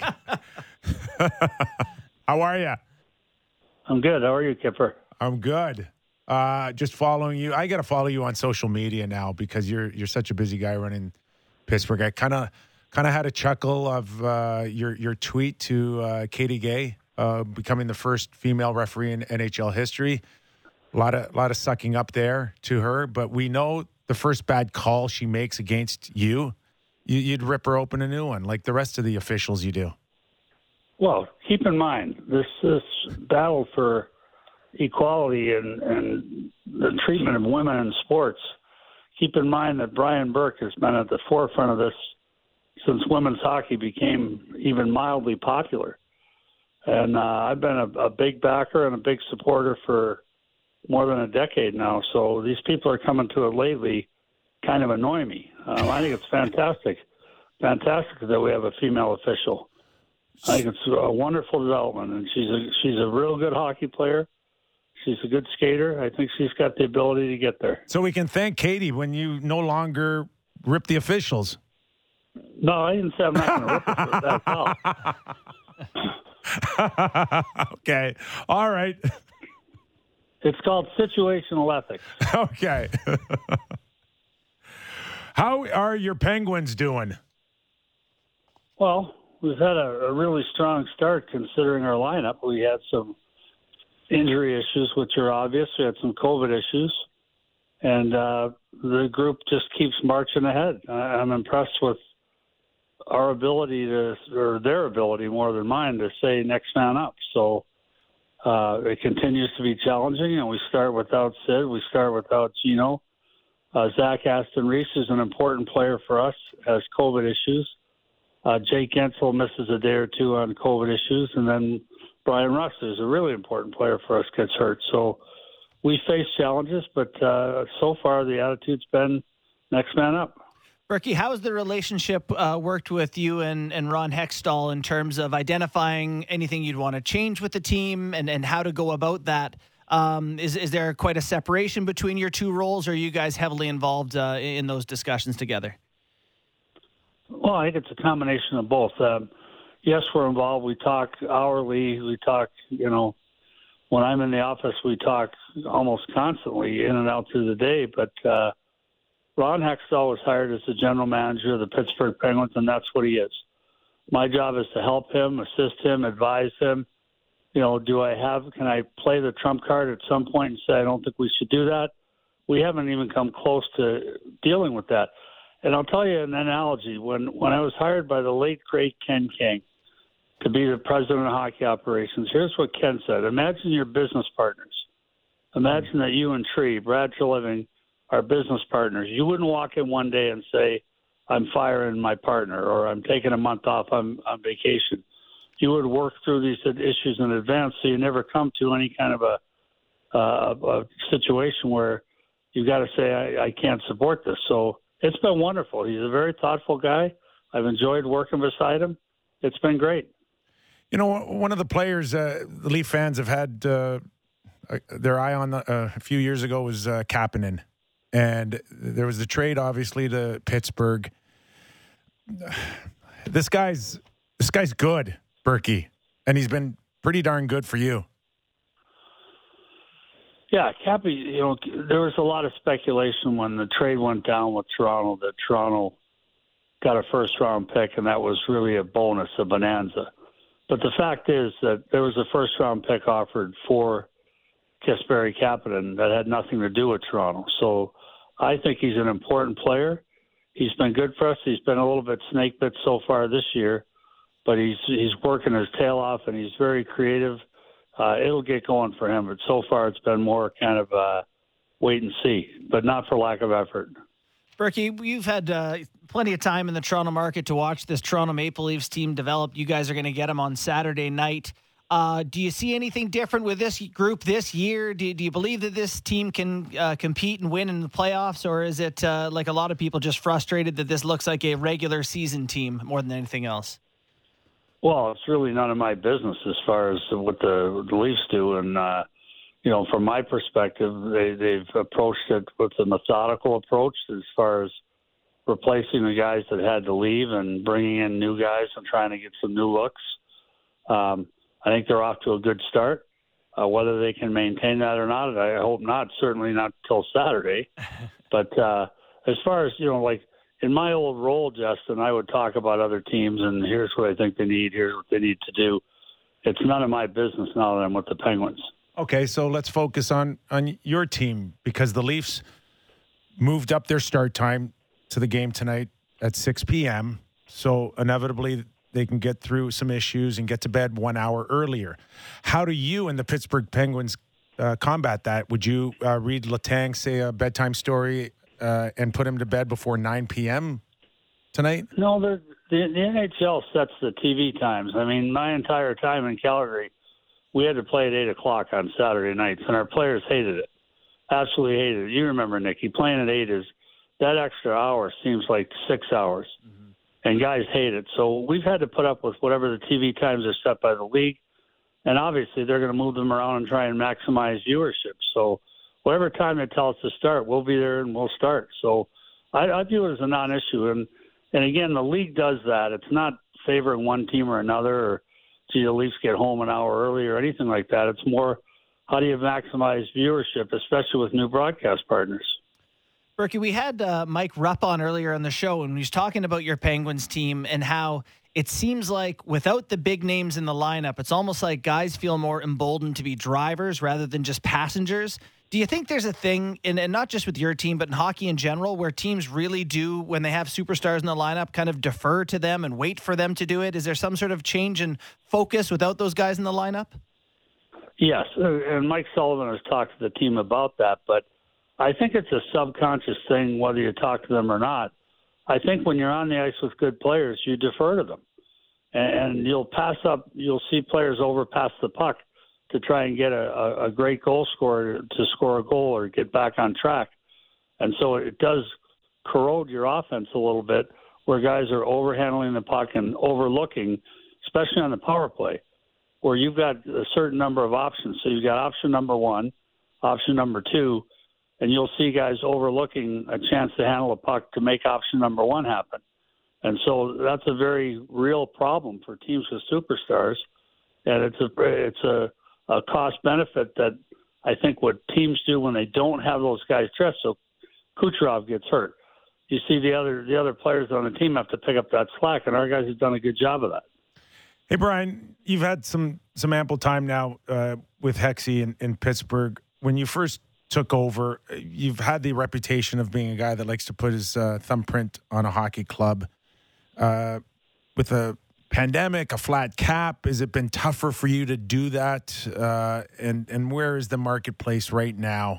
How are you? I'm good. How are you, Kipper? I'm good. Uh, just following you. I got to follow you on social media now because you're you're such a busy guy running Pittsburgh. I kind of kind of had a chuckle of uh, your your tweet to uh, Katie Gay uh, becoming the first female referee in N H L history. A lot of lot of sucking up there to her, but we know the first bad call she makes against you, you you'd rip her open a new one, like the rest of the officials you do. Well, keep in mind, this, this battle for equality and, and the treatment of women in sports, keep in mind that Brian Burke has been at the forefront of this since women's hockey became even mildly popular. And uh, I've been a, a big backer and a big supporter for more than a decade now. So these people are coming to it lately kind of annoy me. Um, I think it's fantastic. Fantastic that we have a female official. I think it's a wonderful development, and she's a she's a real good hockey player. She's a good skater. I think she's got the ability to get there. So we can thank Katie when you no longer rip the officials. No, I didn't say I'm not going to rip it. That's all. Okay. All right. It's called situational ethics. Okay. How are your Penguins doing? Well, we've had a, a really strong start considering our lineup. We had some injury issues, which are obvious. We had some COVID issues. And uh, the group just keeps marching ahead. I, I'm impressed with our ability to, or their ability more than mine, to say next man up. So uh, it continues to be challenging, and we start without Sid. We start without Gino. Uh, Zach Aston Reese is an important player for us, has COVID issues. Uh, Jake Gensel misses a day or two on COVID issues, and then Brian Russ is a really important player for us, gets hurt. So we face challenges, but uh, so far the attitude's been next man up. Berkey, how has the relationship uh, worked with you and, and Ron Hextall in terms of identifying anything you'd want to change with the team and, and how to go about that? Um, is, is there quite a separation between your two roles, or are you guys heavily involved uh, in those discussions together? Well, I think it's a combination of both. Um, yes, we're involved. We talk hourly. We talk, you know, when I'm in the office, we talk almost constantly in and out through the day. But uh, Ron Hextall was hired as the general manager of the Pittsburgh Penguins, and that's what he is. My job is to help him, assist him, advise him. You know, do I have, can I play the trump card at some point and say, I don't think we should do that? We haven't even come close to dealing with that. And I'll tell you an analogy. When when I was hired by the late, great Ken King to be the president of hockey operations, here's what Ken said. Imagine your business partners. Imagine that you and Tree, Brad Treliving, are business partners. You wouldn't walk in one day and say, I'm firing my partner, or I'm taking a month off on, on vacation. You would work through these issues in advance, so you never come to any kind of a, uh, a situation where you've got to say, I, I can't support this. So it's been wonderful. He's a very thoughtful guy. I've enjoyed working beside him. It's been great. You know, one of the players uh, the Leaf fans have had uh, their eye on the, uh, a few years ago was uh, Kapanen. And there was the trade, obviously, to Pittsburgh. This guy's this guy's good, Berkey, and he's been pretty darn good for you. Yeah, Cappy, you know, there was a lot of speculation when the trade went down with Toronto that Toronto got a first-round pick, and that was really a bonus, a bonanza. But the fact is that there was a first-round pick offered for Kasperi Kapanen that had nothing to do with Toronto. So I think he's an important player. He's been good for us. He's been a little bit snake bit so far this year, but he's he's working his tail off, and he's very creative. Uh, it'll get going for him, but so far it's been more kind of uh, wait and see, but not for lack of effort. Berkey, you've had uh, plenty of time in the Toronto market to watch this Toronto Maple Leafs team develop. You guys are going to get them on Saturday night. Uh, do you see anything different with this group this year? Do, do you believe that this team can uh, compete and win in the playoffs, or is it uh, like a lot of people just frustrated that this looks like a regular season team more than anything else? Well, it's really none of my business as far as what the, the Leafs do. And, uh, you know, from my perspective, they, they've approached it with a methodical approach as far as replacing the guys that had to leave and bringing in new guys and trying to get some new looks. Um, I think they're off to a good start. Uh, whether they can maintain that or not, I hope not. Certainly not till Saturday. But uh, as far as, you know, like in my old role, Justin, I would talk about other teams and here's what I think they need, here's what they need to do. It's none of my business now that I'm with the Penguins. Okay, so let's focus on, on your team because the Leafs moved up their start time to the game tonight at six p.m. So inevitably they can get through some issues and get to bed one hour earlier. How do you and the Pittsburgh Penguins uh, combat that? Would you uh, read Letang say a bedtime story uh, and put him to bed before nine p.m. tonight? No, the, the, the N H L sets the T V times. I mean, my entire time in Calgary, we had to play at eight o'clock on Saturday nights, and our players hated it. Absolutely hated it. You remember, Nicky, playing at eight is that extra hour seems like six hours. Mm-hmm. And guys hate it. So we've had to put up with whatever the T V times are set by the league. And obviously they're going to move them around and try and maximize viewership. So whatever time they tell us to start, we'll be there and we'll start. So I, I view it as a non-issue. And, and again, the league does that. It's not favoring one team or another or, gee, the Leafs get home an hour early or anything like that. It's more how do you maximize viewership, especially with new broadcast partners. Berkey, we had uh, Mike Rupp on earlier on the show, and he was talking about your Penguins team and how it seems like without the big names in the lineup, it's almost like guys feel more emboldened to be drivers rather than just passengers. Do you think there's a thing, in, and not just with your team, but in hockey in general, where teams really do, when they have superstars in the lineup, kind of defer to them and wait for them to do it? Is there some sort of change in focus without those guys in the lineup? Yes, and Mike Sullivan has talked to the team about that, but I think it's a subconscious thing whether you talk to them or not. I think when you're on the ice with good players, you defer to them. And you'll pass up, you'll see players overpass the puck to try and get a, a great goal scorer to score a goal or get back on track. And so it does corrode your offense a little bit where guys are overhandling the puck and overlooking, especially on the power play, where you've got a certain number of options. So you've got option number one, option number two, and you'll see guys overlooking a chance to handle a puck to make option number one happen. And so that's a very real problem for teams with superstars. And it's a it's a, a cost benefit that I think what teams do when they don't have those guys dressed. So Kucherov gets hurt. You see the other the other players on the team have to pick up that slack, and our guys have done a good job of that. Hey, Brian, you've had some some ample time now uh, with Hexie in, in Pittsburgh. When you first took over, you've had the reputation of being a guy that likes to put his uh, thumbprint on a hockey club. Uh, with a pandemic, a flat cap, has it been tougher for you to do that? Uh, and, and where is the marketplace right now?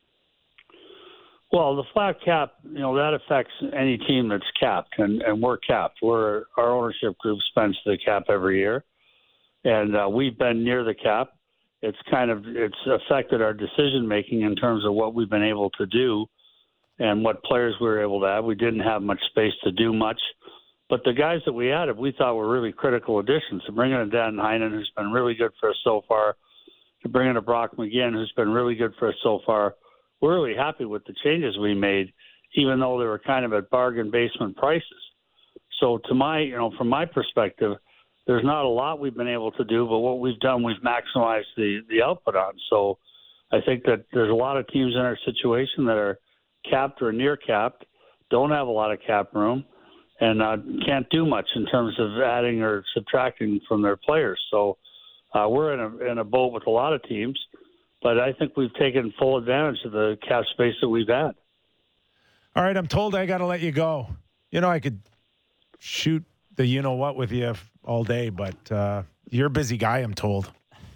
Well, the flat cap, you know, that affects any team that's capped, and, and we're capped. We're, our ownership group spends the cap every year, and uh, we've been near the cap. It's kind of it's affected our decision making in terms of what we've been able to do and what players we were able to have. We didn't have much space to do much, but the guys that we added, we thought were really critical additions. To bring in a Dan Heinen, who's been really good for us so far, to bring in a Brock McGinn, who's been really good for us so far. We're really happy with the changes we made, even though they were kind of at bargain basement prices. So to my, you know, from my perspective, there's not a lot we've been able to do, but what we've done, we've maximized the, the output on. So I think that there's a lot of teams in our situation that are capped or near capped, don't have a lot of cap room, and uh, can't do much in terms of adding or subtracting from their players. So uh, we're in a, in a boat with a lot of teams. but I think we've taken full advantage of the cap space that we've had. All right, I'm told I got to let you go. You know, I could shoot the you-know-what with you all day, but uh, you're a busy guy, I'm told.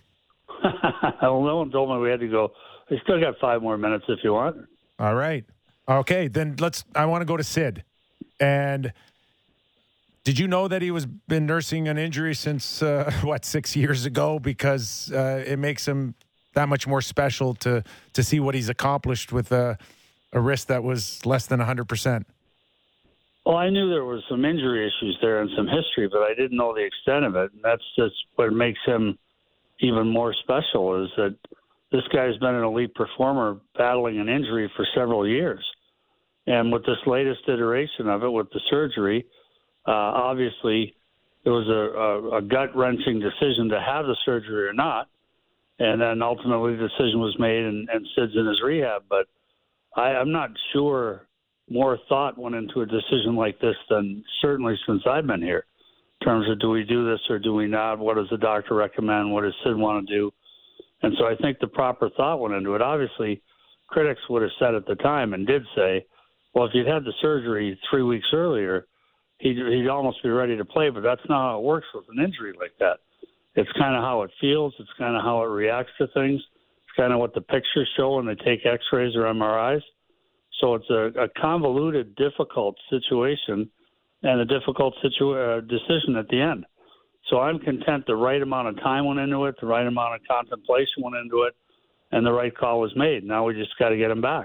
Well, no one told me we had to go. I still got five more minutes if you want. All right. Okay, then let's. I want to go to Sid. And did you know that he was been nursing an injury since uh, what six years ago? Because uh, it makes him that much more special to to see what he's accomplished with a, a wrist that was less than one hundred percent. Well, I knew there was some injury issues there and some history, but I didn't know the extent of it. And that's just what makes him even more special, is that this guy's been an elite performer battling an injury for several years. And with this latest iteration of it, with the surgery, uh, obviously it was a, a, a gut-wrenching decision to have the surgery or not. And then ultimately the decision was made, and, and Sid's in his rehab. But I, I'm not sure more thought went into a decision like this than certainly since I've been here, in terms of do we do this or do we not? What does the doctor recommend? What does Sid want to do? And so I think the proper thought went into it. Obviously, critics would have said at the time and did say, well, if you'd had the surgery three weeks earlier, he'd, he'd almost be ready to play. But that's not how it works with an injury like that. It's kind of how it feels. It's kind of how it reacts to things. It's kind of what the pictures show when they take x-rays or M R Is. So it's a, a convoluted, difficult situation and a difficult situ- uh, decision at the end. So I'm content the right amount of time went into it, the right amount of contemplation went into it, and the right call was made. Now we just got to get him back.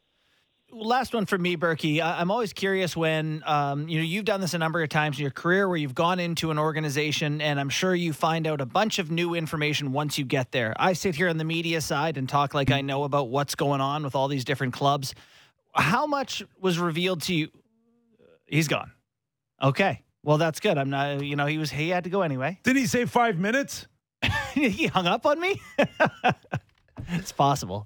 Last one for me, Berkey. I'm always curious when, um, you know, you've done this a number of times in your career where you've gone into an organization, and I'm sure you find out a bunch of new information once you get there. I sit here on the media side and talk like I know about what's going on with all these different clubs. How much was revealed to you? He's gone. Okay. Well, that's good. I'm not, you know, he was, he had to go anyway. Did he say five minutes? He hung up on me? It's possible.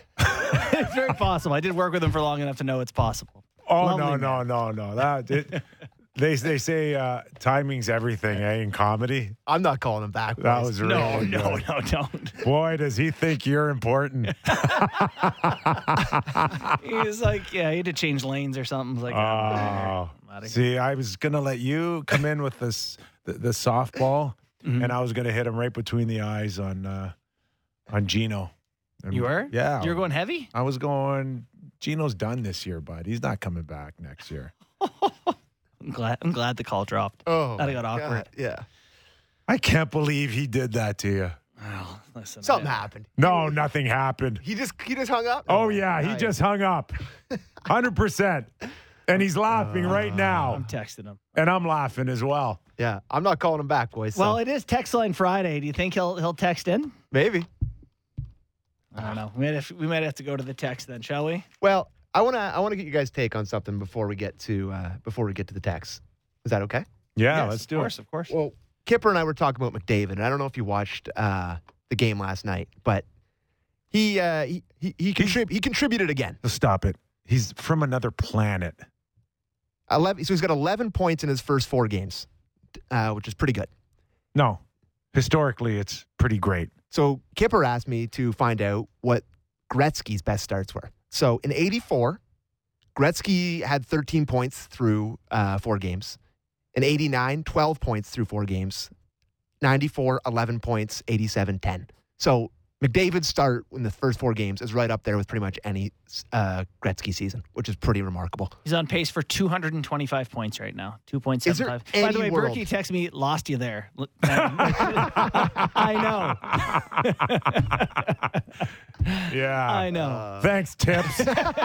It's very possible. I did work with him for long enough to know it's possible. Oh, Lovely no, man. no, no, no. That it, they they say uh, timing's everything, eh? In comedy, I'm not calling him back. that boys. was really No, good. no, no, don't. Boy, does he think you're important. He was like, yeah, he had to change lanes or something. He was like, Oh, I'm outta here. see, I was gonna let you come in with this the, the softball, Mhm. and I was gonna hit him right between the eyes on uh, on Gino. And- You were? Yeah. You were going heavy? I was going. Gino's done this year, bud. He's not coming back next year. I'm glad. I'm glad the call dropped. Oh, That got my awkward. God, Yeah. I can't believe he did that to you. Well, listen, Something I- happened. No, nothing happened. He just he just hung up. Oh yeah, he Nice. just hung up. one hundred percent. And he's laughing right now. I'm texting him. And I'm laughing as well. Yeah, I'm not calling him back, boys. so Well, it is text line Friday. Do you think he'll he'll text in? maybe. I don't know. We might have, we might have to go to the text then, shall we? Well, I wanna I wanna get you guys' take on something before we get to uh, before we get to the text. Is that okay? Yeah, Yes, let's of do course, it. Of course, Well, Kipper and I were talking about McDavid, and I don't know if you watched uh, the game last night, but he uh, he he, he, contrib- he contributed again. Stop it. He's from another planet. eleven So he's got eleven points in his first four games, uh, which is pretty good. No. Historically, it's pretty great. So Kipper asked me to find out what Gretzky's best starts were. So in eighty-four, Gretzky had thirteen points through uh, four games. In eighty-nine, twelve points through four games. ninety-four, eleven points, eighty-seven, ten. So McDavid's start in the first four games is right up there with pretty much any uh, Gretzky season, which is pretty remarkable. he's on pace for two hundred twenty-five points right now. two point seven five. there By the way, any world- Berkey texted me, lost you there. I know. Yeah. I know. Uh, Thanks, Tips.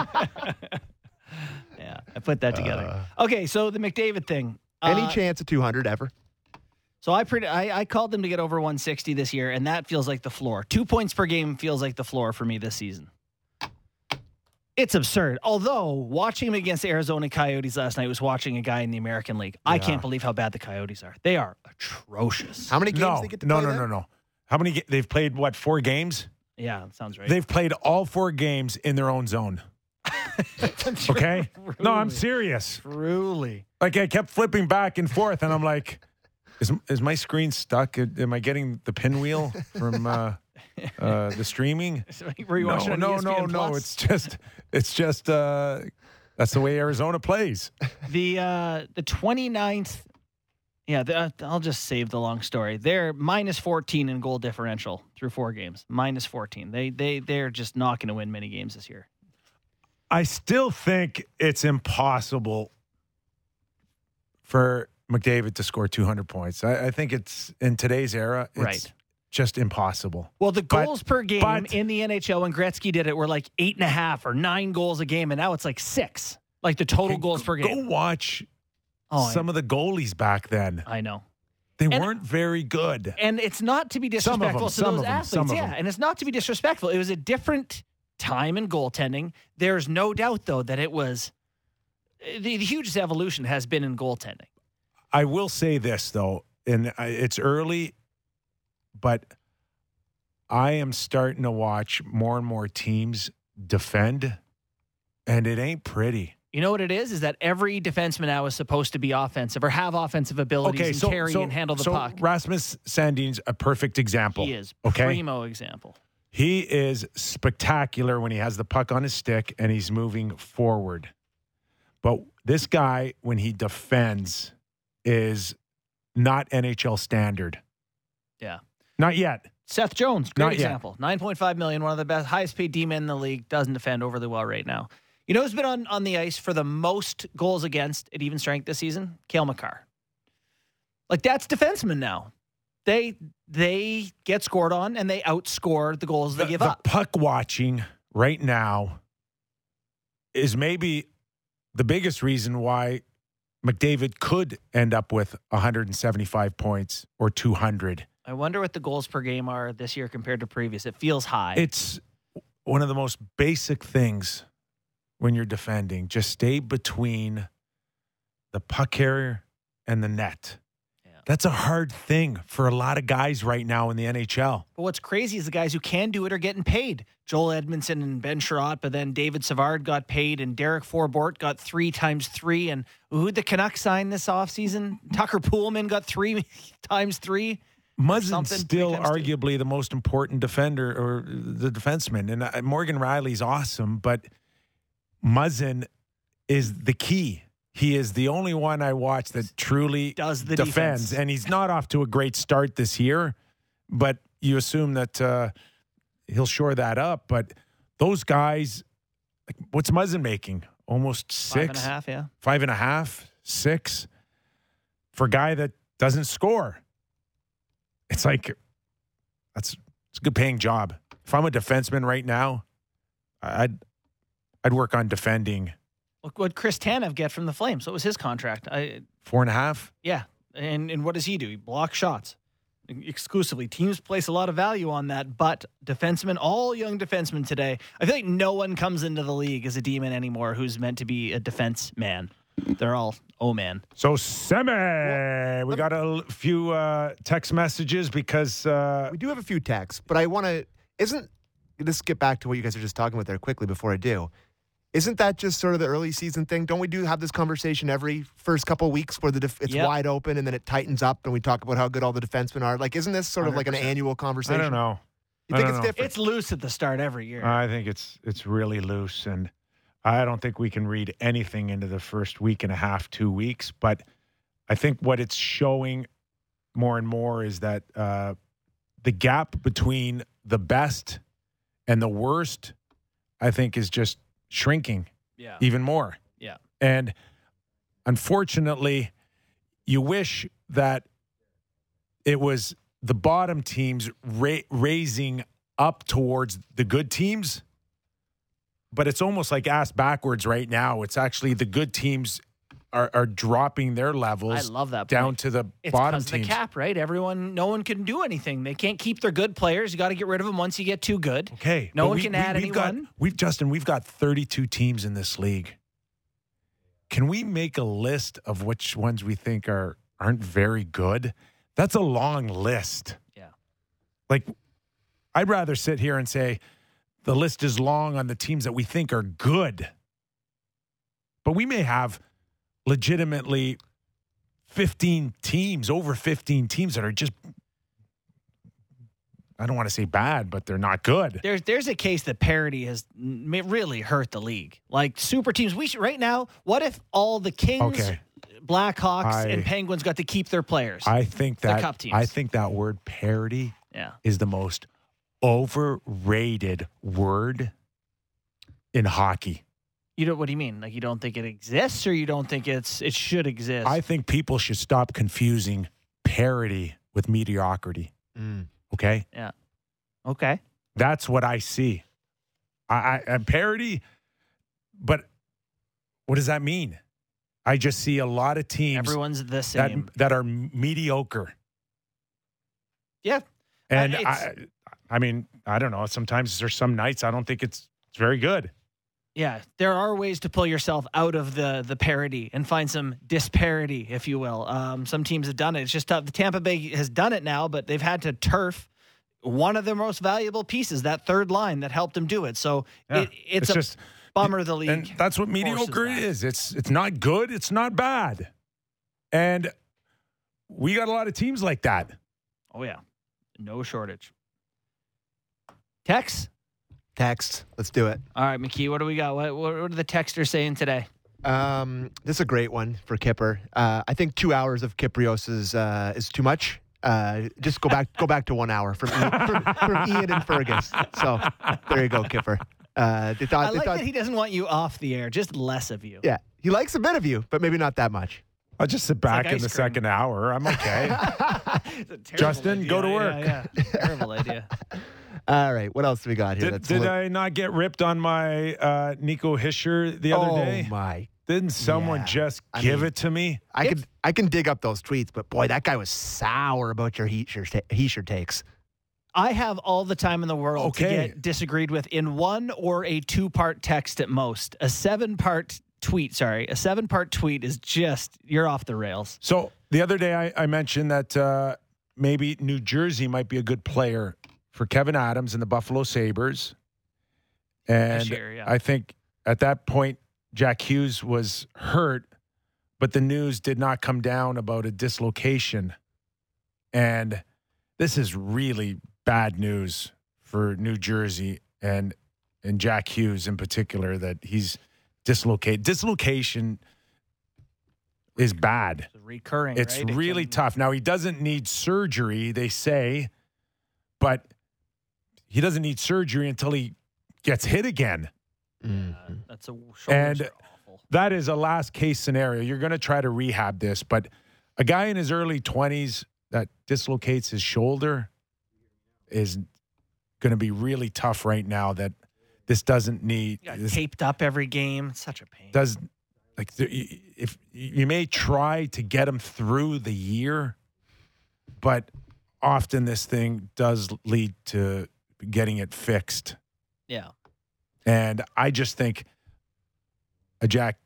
Yeah, I put that together. Okay, so the McDavid thing. Any Uh, chance of two hundred ever? So I, pretty, I I called them to get over one sixty this year, and that feels like the floor. Two points per game feels like the floor for me this season. It's absurd. Although, watching him against the Arizona Coyotes last night was watching a guy in the American League. I Yeah. can't believe how bad the Coyotes are. They are atrocious. How many games no, they get to no, play no, there? no, no. How many? Ga- they've played, what, four games? Yeah, that sounds right. They've played all four games in their own zone. Okay? No, I'm serious. Truly. Like, I kept flipping back and forth, and I'm like, is, is my screen stuck? Am I getting the pinwheel from uh, uh, the streaming. Were you no, watching on no, E S P N no, no. Plus? It's just, it's just. Uh, that's the way Arizona plays. The uh, the twenty-ninth. Yeah, the, uh, I'll just save the long story. They're minus fourteen in goal differential through four games. Minus fourteen. They they they're just not going to win many games this year. I still think it's impossible for McDavid to score two hundred points. I, I think it's in today's era, it's Right. just impossible. Well, the But- goals per game but- in the N H L when Gretzky did it were like eight and a half or nine goals a game, and now it's like six. Like the total Okay, goals per game. Go watch Oh, some of the goalies back then. I, I know. They And- weren't very good. And it's not to be Some of them, disrespectful to some those of them, athletes. some of Yeah, them. and it's not to be disrespectful. It was a different time in goaltending. There's no doubt, though, that it was the, the hugest evolution has been in goaltending. I will say this, though, and I- it's early, but I am starting to watch more and more teams defend, and it ain't pretty. You know what it is? Is that every defenseman now is supposed to be offensive or have offensive abilities Okay, and so, carry so, and handle the so puck. Rasmus Sandin's a perfect example. He is Okay. primo example. He is spectacular when he has the puck on his stick and he's moving forward. But this guy, when he defends, is not N H L standard. Yeah. Not yet. Seth Jones, great Not yet. example. nine point five million dollars, one of the best, highest paid D-men in the league, doesn't defend overly well right now. You know who's been on, on the ice for the most goals against at even strength this season? Cale Makar. Like, that's defensemen now. They they get scored on, and they outscore the goals they The, give the up. puck watching right now is maybe the biggest reason why McDavid could end up with one hundred seventy-five points or two hundred. I wonder what the goals per game are this year compared to previous. It feels high. It's one of the most basic things when you're defending. Just stay between the puck carrier and the net. Yeah. That's a hard thing for a lot of guys right now in the N H L. But what's crazy is the guys who can do it are getting paid. Joel Edmondson and Ben Sherratt, but then David Savard got paid, and Derek Forbort got three times three. And who'd the Canucks sign this offseason? Tucker Poolman got three times three. Muzzin's Something, still three times two. arguably the most important defender or the defenseman. And uh, Morgan Riley's awesome, but Muzzin is the key. He is the only one I watch that truly Does the defends. defense. And he's not off to a great start this year, but you assume that uh, he'll shore that up. But those guys, like, what's Muzzin making? Almost six? Five and a half, yeah. Five and a half, six for a guy that doesn't score. It's like, that's it's a good paying job. If I'm a defenseman right now, I'd I'd work on defending. Look what Chris Tanev get from the Flames. What was his contract? I Four and a half. yeah, and and what does he do? He blocks shots exclusively. Teams place a lot of value on that, but defensemen, all young defensemen today, I feel like no one comes into the league as a demon anymore who's meant to be a defense man. They're all oh man. So Semi, we got a l- few uh, text messages because uh, We do have a few texts, but I want to. Isn't let's get back to what you guys are just talking about there quickly before I do. Isn't that just sort of the early season thing? Don't we do have this conversation every first couple of weeks where the def- it's Yep. wide open and then it tightens up and we talk about how good all the defensemen are? Like, isn't this sort of like an one hundred percent. annual I conversation? don't know. You I think don't it's know. different? It's loose at the start every year. I think it's it's really loose, and I don't think we can read anything into the first week and a half, two weeks. But I think what it's showing more and more is that uh, the gap between the best and the worst, I think, is just shrinking yeah. even more. Yeah. And unfortunately, you wish that it was the bottom teams ra- raising up towards the good teams, but it's almost like ass backwards right now. It's actually the good teams are, are dropping their I levels love that down point. to the It's bottom because of the teams. cap, right? Everyone, no one can do anything. They can't keep their good players. You got to get rid of them once you get too good. Okay, No but one we- can we- add we've got- anyone. We've Justin, we've got thirty-two teams in this league. Can we make a list of which ones we think are aren't very good? That's a long list. Yeah. Like, I'd rather sit here and say the list is long on the teams that we think are good. But we may have legitimately fifteen teams, over fifteen teams that are just I don't want to say bad, but they're not good. There's there's a case that parity has m- really hurt the league. Like super teams, we should right now. What if all the Kings, Okay. Blackhawks, I- and Penguins got to keep their players? I think The that cup teams. I think that word parity yeah. is the most overrated word in hockey. You don't. What do you mean? Like you don't think it exists, or you don't think it's it should exist? I think people should stop confusing parity with mediocrity. Mm. Okay? yeah. Okay. That's what I see. I, I and parity, but what does that mean? I just see a lot of teams Everyone's the that same. that are mediocre. yeah. And Uh, it's- I I mean, I don't know. Sometimes there's some nights I don't think it's it's very good. Yeah, there are ways to pull yourself out of the the parity and find some disparity, if you will. Um, some teams have done it. It's just tough. The Tampa Bay has done it now, but they've had to turf one of their most valuable pieces, that third line that helped them do it. So Yeah. it, it's, It's a just- bummer the league. And that's what forces mediocre that. is. It's it's not good, it's not bad. And we got a lot of teams like that. Oh yeah, no shortage. Text. Text. Let's do it. All right, McKee, what do we got? What, what are the texters saying today? Um, this is a great one for Kipper. Uh, I think two hours of Kyprios is uh, is too much. Uh, just go back go back to one hour from Ian, from, from Ian and Fergus. So there you go, Kipper. Uh, they thought, I they like thought, that he doesn't want you off the air, just less of you. yeah, he likes a bit of you, but maybe not that much. I'll just sit back like in the ice cream. second hour. I'm okay. It's a terrible Justin, idea. go to Yeah, work. Yeah, yeah. Terrible idea. All right, what else do we got here? did that's did li- I not get ripped on my uh, Nico Hischier the other oh day? my! Didn't someone Yeah. just I give mean- it to me? I could I can dig up those tweets, but boy, that guy was sour about your Heisher ta- Heisher takes. I have all the time in the world to Okay. get disagreed with in one or a two-part text at most. A seven-part tweet, sorry, a seven-part tweet is just, you're off the rails. So the other day I, I mentioned that uh, maybe New Jersey might be a good player for Kevin Adams and the Buffalo Sabres. And This year, yeah. I think at that point, Jack Hughes was hurt, but the news did not come down about a dislocation. And this is really bad news for New Jersey and and Jack Hughes in particular, that he's dislocated. Dislocation is bad. It's recurring, It's right? It really can- tough. Now, he doesn't need surgery, they say, but he doesn't need surgery until he gets hit again. Mhm. That's a shoulders And are awful. that is a last case scenario. You're going to try to rehab this, but a guy in his early twenties that dislocates his shoulder is going to be really tough right now. That this doesn't need You got this taped up every game. It's such a pain. does like the- if you may try to get him through the year, but often this thing does lead to getting it fixed. Yeah. And I just think a Jack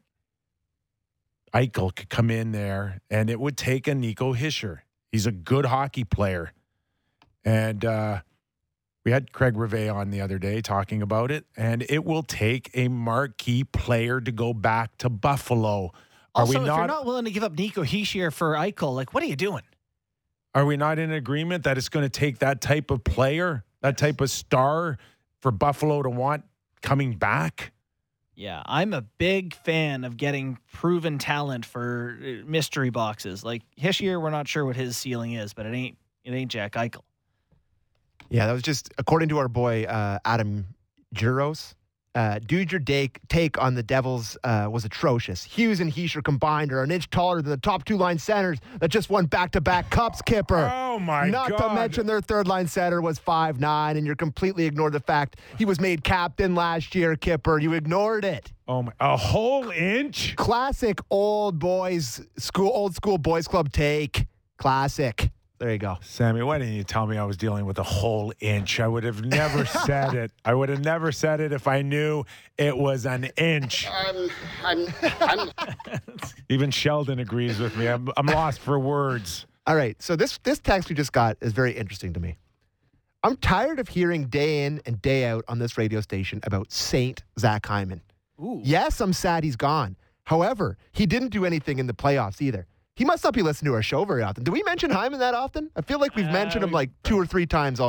Eichel could come in there, and it would take a Nico Hischier. He's a good hockey player. And uh, we had Craig Rivet on the other day talking about it, and it will take a marquee player to go back to Buffalo. Are Also, we if not, you're not willing to give up Nico Hischier for Eichel, like, what are you doing? are we not in agreement that it's going to take that type of player, that type of star for Buffalo to want coming back? Yeah, I'm a big fan of getting proven talent for uh, mystery boxes. Like Hischier, we're not sure what his ceiling is, but it ain't it ain't Jack Eichel. Yeah, that was just according to our boy uh, Adam Juros. Uh, dude, your day, take on the Devils uh, was atrocious. Hughes and Heisher combined are an inch taller than the top two line centers that just won back-to-back cups, Kipper. Oh, my Not God. to mention their third line center was five nine, and you completely ignored the fact he was made captain last year, Kipper. You ignored it. Oh, my. A whole inch? Classic old boys, school, old school boys club take. Classic. There you go. Sammy, why didn't you tell me I was dealing with a whole inch? I would have never said it. I would have never said it if I knew it was an inch. I'm, I'm, I'm, Even Sheldon agrees with me. I'm, I'm lost for words. All right. So this this text we just got is very interesting to me. I'm tired of hearing day in and day out on this radio station about Saint Zach Hyman. Ooh. Yes, I'm sad he's gone. However, he didn't do anything in the playoffs either. He must not be listening to our show very often. Do we mention Hyman that often? I feel like we've Uh, mentioned him like two or three times all year. Probably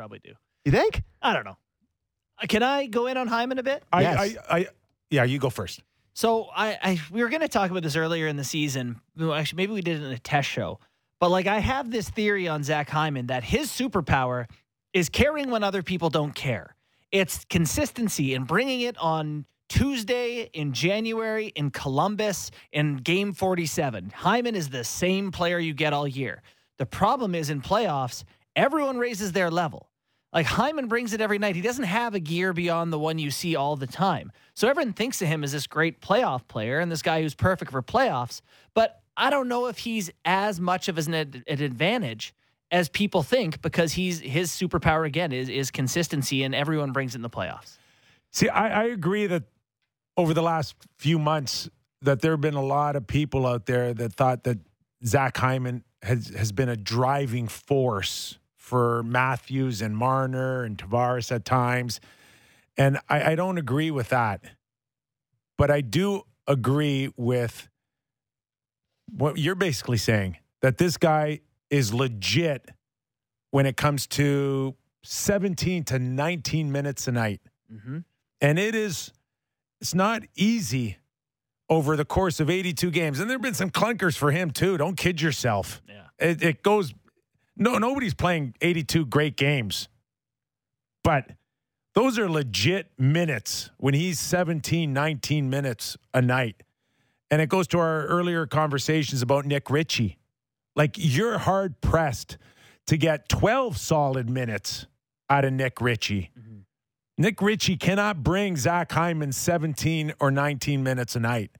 probably do. You think? I don't know. Uh, Can I go in on Hyman a bit? I, Yes. I, I, yeah, you go first. So I, I we were going to talk about this earlier in the season. Well, actually, maybe we did it in a test show. But like, I have this theory on Zach Hyman that his superpower is caring when other people don't care. It's consistency and bringing it on Tuesday in January in Columbus in game forty-seven. Hyman is the same player you get all year. The problem is in playoffs, everyone raises their level. Like Hyman brings it every night. He doesn't have a gear beyond the one you see all the time. So everyone thinks of him as this great playoff player and this guy who's perfect for playoffs. But I don't know if he's as much of an, an advantage as people think, because he's his superpower again is is consistency, and everyone brings it in the playoffs. See, I, I agree that over the last few months that there have been a lot of people out there that thought that Zach Hyman has, has been a driving force for Matthews and Marner and Tavares at times. And I, I don't agree with that. But I do agree with what you're basically saying, that this guy is legit when it comes to seventeen to nineteen minutes a night. Mm-hmm. And it is, it's not easy over the course of eighty-two games. And there have been some clunkers for him too. Don't kid yourself. Yeah. It, it goes, no, nobody's playing eighty-two great games. But those are legit minutes when he's seventeen, nineteen minutes a night. And it goes to our earlier conversations about Nick Ritchie. Like, you're hard pressed to get twelve solid minutes out of Nick Ritchie. Mm-hmm. Nick Ritchie cannot bring Zach Hyman seventeen or nineteen minutes a night.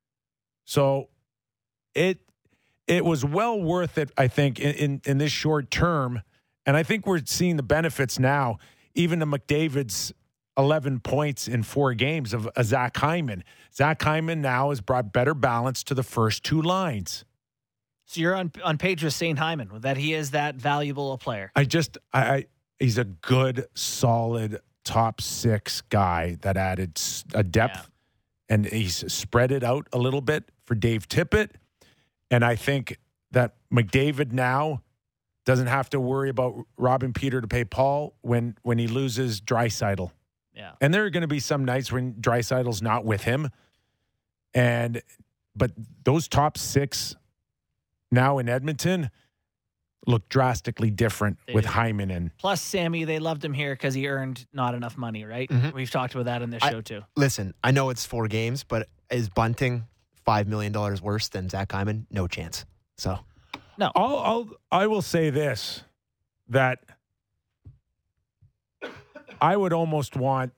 So it it was well worth it, I think, in, in, in this short term. And I think we're seeing the benefits now, even to McDavid's eleven points in four games of uh, Zach Hyman. Zach Hyman now has brought better balance to the first two lines. So you're on on page with Saint Hyman, that he is that valuable a player. I just, I, I he's a good, solid top six guy that added a depth, yeah. And he's spread it out a little bit for Dave Tippett. And I think that McDavid now doesn't have to worry about robbing Peter to pay Paul when when he loses Draisaitl. Yeah. And there are going to be some nights when Draisaitl's not with him. And but those top six now in Edmonton look drastically different they with do. Hyman in. Plus, Sammy, they loved him here because he earned not enough money, right? Mm-hmm. We've talked about that in this I, show too. Listen, I know it's four games, but is Bunting five million dollars worse than Zach Hyman? No chance. So, no. I'll, I'll I will say this, that I would almost want.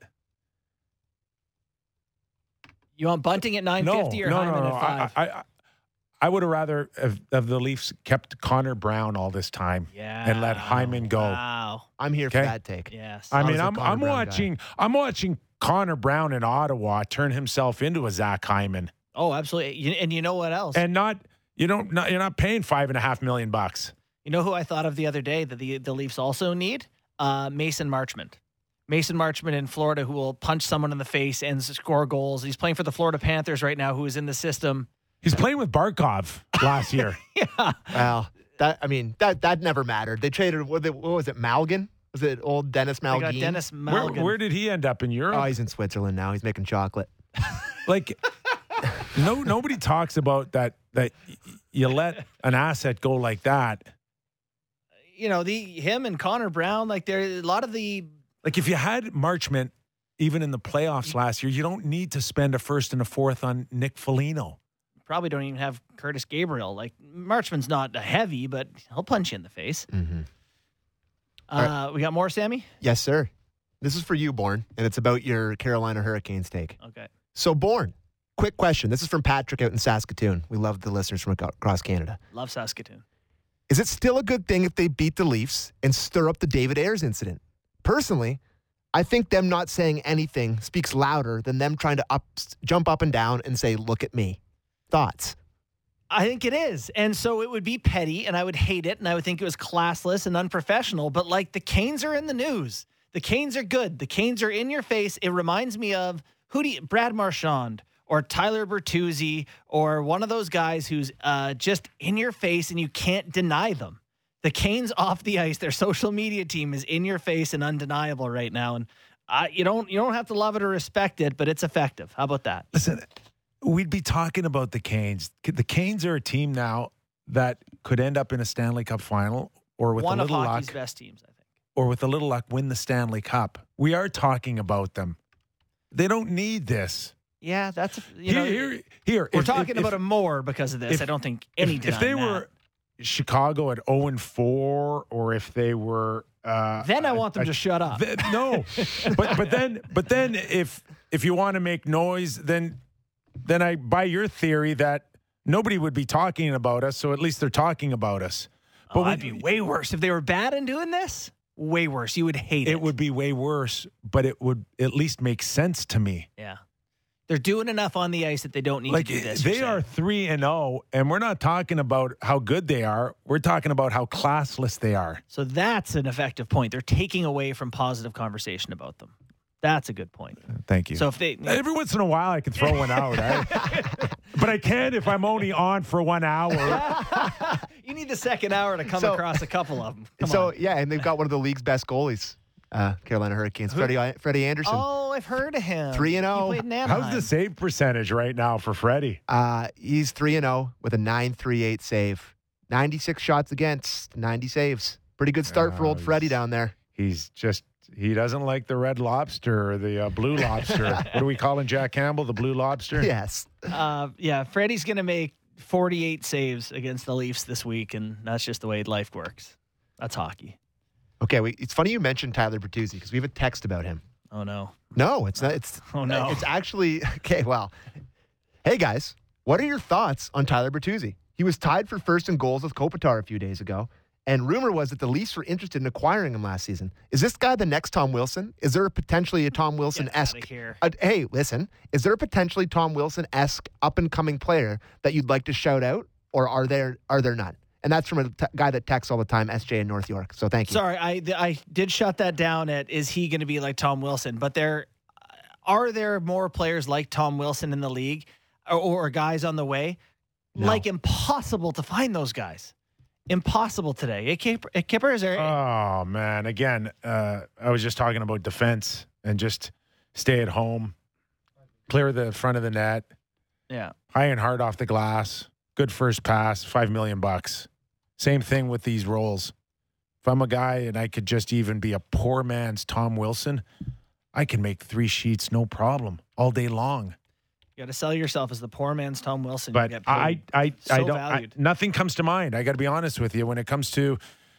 You want Bunting at nine fifty no, or no, Hyman no, no. at five? I, I, I would have rather have, have the Leafs kept Connor Brown all this time, yeah, and let Hyman go. Wow, I'm here okay? for that take. Yes, I I mean, I'm Connor I'm Brown watching guy. I'm watching Connor Brown in Ottawa turn himself into a Zach Hyman, oh, absolutely. You, and you know what else? and not you don't not, you're not paying five and a half million bucks. You know who I thought of the other day that the the Leafs also need? Uh, Mason Marchment. Mason Marchment in Florida, who will punch someone in the face and score goals. He's playing for the Florida Panthers right now, who is in the system. He's playing with Barkov last year. Yeah. Well, that I mean that that never mattered. They traded what, what was it? Malgin? Was it old Dennis They Malgin? got Dennis Where, Malgin. where did he end up in Europe? Oh, he's in Switzerland now. He's making chocolate. Like, no, nobody talks about that. That you let an asset go like that. You know, the him and Connor Brown, like there a lot of the. Like, if you had Marchment, even in the playoffs last year, you don't need to spend a first and a fourth on Nick Foligno. Probably don't even have Curtis Gabriel. Like, Marchman's not a heavy, but he'll punch you in the face. Mm-hmm. Uh, right. We got more, Sammy? Yes, sir. This is for you, Bourne, and it's about your Carolina Hurricanes take. Okay. So, Bourne, quick question. This is from Patrick out in Saskatoon. We love the listeners from across Canada. Love Saskatoon. Is it still a good thing if they beat the Leafs and stir up the David Ayres incident? Personally, I think them not saying anything speaks louder than them trying to up, jump up and down and say, look at me. Thoughts? I think it is. And so it would be petty, and I would hate it, and I would think it was classless and unprofessional. But, like, the Canes are in the news. The Canes are good. The Canes are in your face. It reminds me of, who do you, Brad Marchand or Tyler Bertuzzi or one of those guys who's uh, just in your face and you can't deny them. The Canes off the ice, their social media team is in your face and undeniable right now. And uh, you don't you don't have to love it or respect it, but it's effective. How about that? Listen, we'd be talking about the Canes. The Canes are a team now that could end up in a Stanley Cup final or with One a of little hockey's luck, best teams, I think. or with a little luck, win the Stanley Cup. We are talking about them. They don't need this. Yeah, that's you Here, know here, here. we're if- talking if- about if- them more because of this. if- I don't think any if, if denying they that. were Chicago at oh and four, or if they were, uh, Then I a- want them a- to shut up. th- no, but but then but then if if you want to make noise, then then I buy your theory that nobody would be talking about us, so at least they're talking about us. But Oh, when- that'd be way worse if they were bad in doing this. Way worse. You would hate it. it would be way worse, but it would at least make sense to me. Yeah. They're doing enough on the ice that they don't need Like to do this. they you're are saying. three and zero, and we're not talking about how good they are. We're talking about how classless they are. So that's an effective point. They're taking away from positive conversation about them. That's a good point. Thank you. So if they Every once in a while, I can throw one out, eh? But I can't if I'm only on for one hour. you need the second hour to come So- across a couple of them. Come so on. yeah, and they've got one of the league's best goalies, uh, Carolina Hurricanes, Freddie Freddie Anderson, Oh, I've heard of him. Three and He oh. played in Anaheim. How's the save percentage right now for Freddie? uh, he's three and zero with a nine three eight save, ninety six shots against, ninety saves. Pretty good start for old Nice. Freddie down there. He's just, he doesn't like the red lobster or the uh, blue lobster. What are we calling Jack Campbell? The blue lobster? Yes. Uh, yeah, Freddie's going to make forty-eight saves against the Leafs this week, and that's just the way life works. That's hockey. Okay, wait, it's funny you mentioned Tyler Bertuzzi because we have a text about him. Oh, no. No, it's not. It's Oh, no. It's actually okay. Well, hey guys, what are your thoughts on Tyler Bertuzzi? He was tied for first in goals with Kopitar a few days ago, and rumor was that the Leafs were interested in acquiring him last season. Is this guy the next Tom Wilson? Is there a potentially a Tom Wilson esque? outta here. Uh, hey, listen, is there a potentially Tom Wilson esque up and coming player that you'd like to shout out, or are there are there none? And that's from a t- guy that texts all the time, S J in North York. So thank you. Sorry, I I did shut that down at is he going to be like Tom Wilson? But there are there more players like Tom Wilson in the league, or, or guys on the way? No. Like impossible to find those guys. Impossible today. Hey, Kipper, hey, Kipper, is there? Oh, man. Again, uh, I was just talking about defense and just stay at home, clear the front of the net, yeah. high and hard off the glass, good first pass, five million bucks. Same thing with these roles. If I'm a guy and I could just even be a poor man's Tom Wilson, I can make three sheets, no problem, all day long. You got to sell yourself as the poor man's Tom Wilson. You But get I, paid I, so I don't. I, valued. nothing comes to mind. I got to be honest with you when it comes to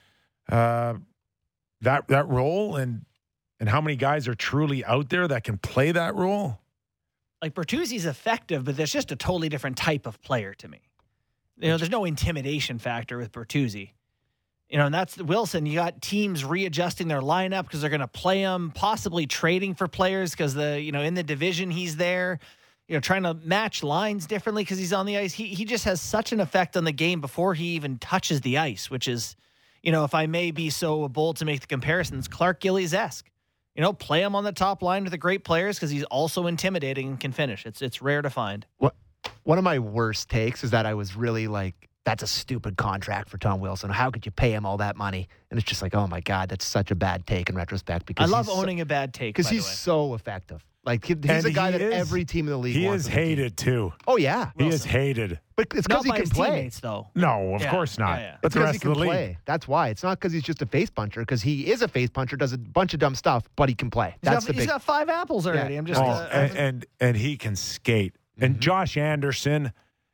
uh, that that role and and how many guys are truly out there that can play that role. Like Bertuzzi's effective, but there's just a totally different type of player to me. You know, there's no intimidation factor with Bertuzzi. You know, and that's Wilson. You got teams readjusting their lineup because they're going to play him, possibly trading for players because the you know in the division he's there. You know, trying to match lines differently because he's on the ice. He he just has such an effect on the game before he even touches the ice, which is, you know, if I may be so bold to make the comparisons, Clark Gillies-esque. You know, play him on the top line with the great players because he's also intimidating and can finish. It's it's rare to find. What one of my worst takes is that I was really like, that's a stupid contract for Tom Wilson. How could you pay him all that money? And it's just like, oh my God, that's such a bad take in retrospect. Because I love he's so- owning a bad take because by the he's way. so effective. Like he- he's And a guy he that is- every team in the league He wants is on the team. hated too. Oh yeah, He is Wilson. hated. but it's Not because he by can his play. teammates, though. No, of Yeah, course not. yeah, yeah. But It's the because he rest can of the league. play. That's why. It's not because he's just a face puncher. Because he is a face puncher, does a bunch of dumb stuff, but he can play. He's That's got, the he's big. got five apples already. Yeah. I'm just Oh, uh, and, and and he can skate. Mm-hmm. And Josh Anderson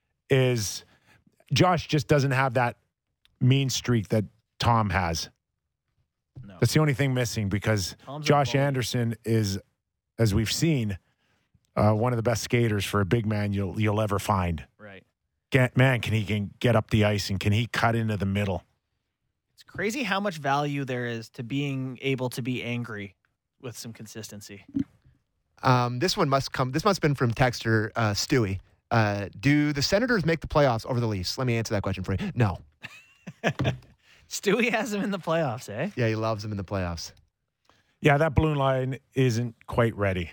is Josh just doesn't have that mean streak that Tom has. No. That's the only thing missing because Tom's a Josh baller. Anderson is, as we've seen, uh, one of the best skaters for a big man you'll you'll ever find. right. Get, man, can he can get up the ice and can he cut into the middle? It's crazy how much value there is to being able to be angry with some consistency. Um, this one must come. This must have been from texter uh, Stewie. Uh, do the Senators make the playoffs over the Leafs? Let me answer that question for you. No. Stewie has him in the playoffs, eh? Yeah, he loves them in the playoffs. Yeah, that blue line isn't quite ready.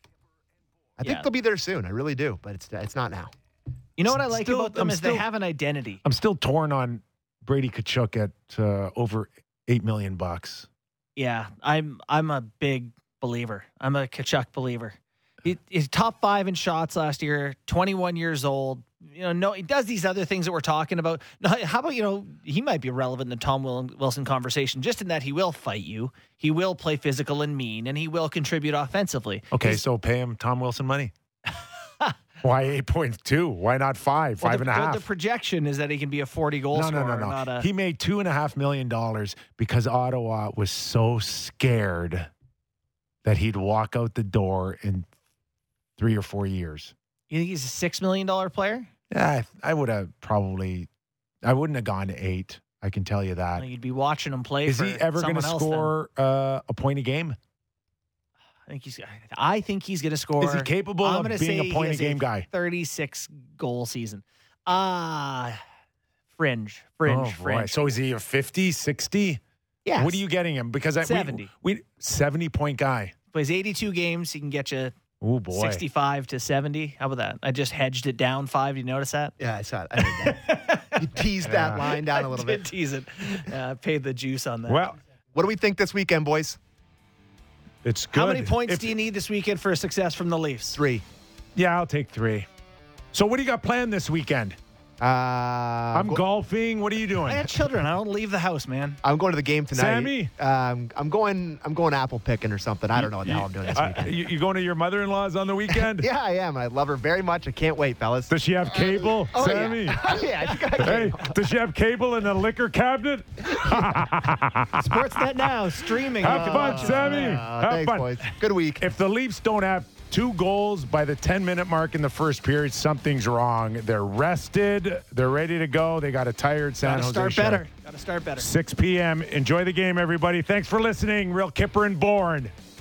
I think Yeah. they'll be there soon. I really do, but it's it's not now. You know what I like Still- about them I'm is still- they have an identity. I'm still torn on Brady Tkachuk at uh, over eight million bucks. Yeah, I'm I'm a big believer. I'm a Tkachuk believer. He, he's top five in shots last year. twenty-one years old. You know, no, he does these other things that we're talking about. No, how about, you know, he might be relevant in the Tom Wilson conversation, just in that he will fight you, he will play physical and mean, and he will contribute offensively. Okay, He's, so pay him Tom Wilson money. Why eight point two? Why not five? well, Five the, and a half? The projection is that he can be a forty goal no, scorer. no, no, no. Not a, He made two and a half million dollars because Ottawa was so scared that he'd walk out the door in three or four years. You think he's a six million dollar player? Yeah, I, I would have probably. I wouldn't have gone to eight. I can tell you that. Well, you'd be watching him play. Is for he ever going to someone else score uh, a point a game? then. I think he's. I think he's going to score. Is he capable I'm of gonna being say a point he a game has guy? thirty-six goal season. Ah, fringe, fringe, Oh, fringe. boy. So is he a fifty, sixty? Yeah. What are you getting him? Because I, seventy. We, we seventy point guy. Plays eighty-two games. He can get you Oh boy. sixty-five to seventy. How about that? I just hedged it down five. You notice that? Yeah, I saw it. I heard that. You teased that line down a little I did bit. tease it. Uh, paid the juice on that. Well, What do we think this weekend, boys? it's good. how many points If- do you need this weekend for a success from the Leafs? Three. Yeah, I'll take three. So what do you got planned this weekend? Uh, I'm go- golfing. What are you doing? I got children. I don't leave the house, man. I'm going to the game tonight. Sammy? Um, I'm going. I'm going apple picking or something. I don't know what the hell I'm doing this Uh, weekend. you, you going to your mother-in-law's on the weekend? Yeah, I am. I love her very much. I can't wait, fellas. Does she have cable, Oh, Sammy? yeah. yeah, she got a Hey, cable. does she have cable in the liquor cabinet? Sportsnet now streaming. Have Uh, fun, Sammy. Uh, Have thanks, fun. boys. Good week. If the Leafs don't have two goals by the ten-minute mark in the first period, something's wrong. They're rested. They're ready to go. They got a tired San Gotta Jose start Shark. better. Gotta start better. six p.m. Enjoy the game, everybody. Thanks for listening. Real Kipper and Bourne.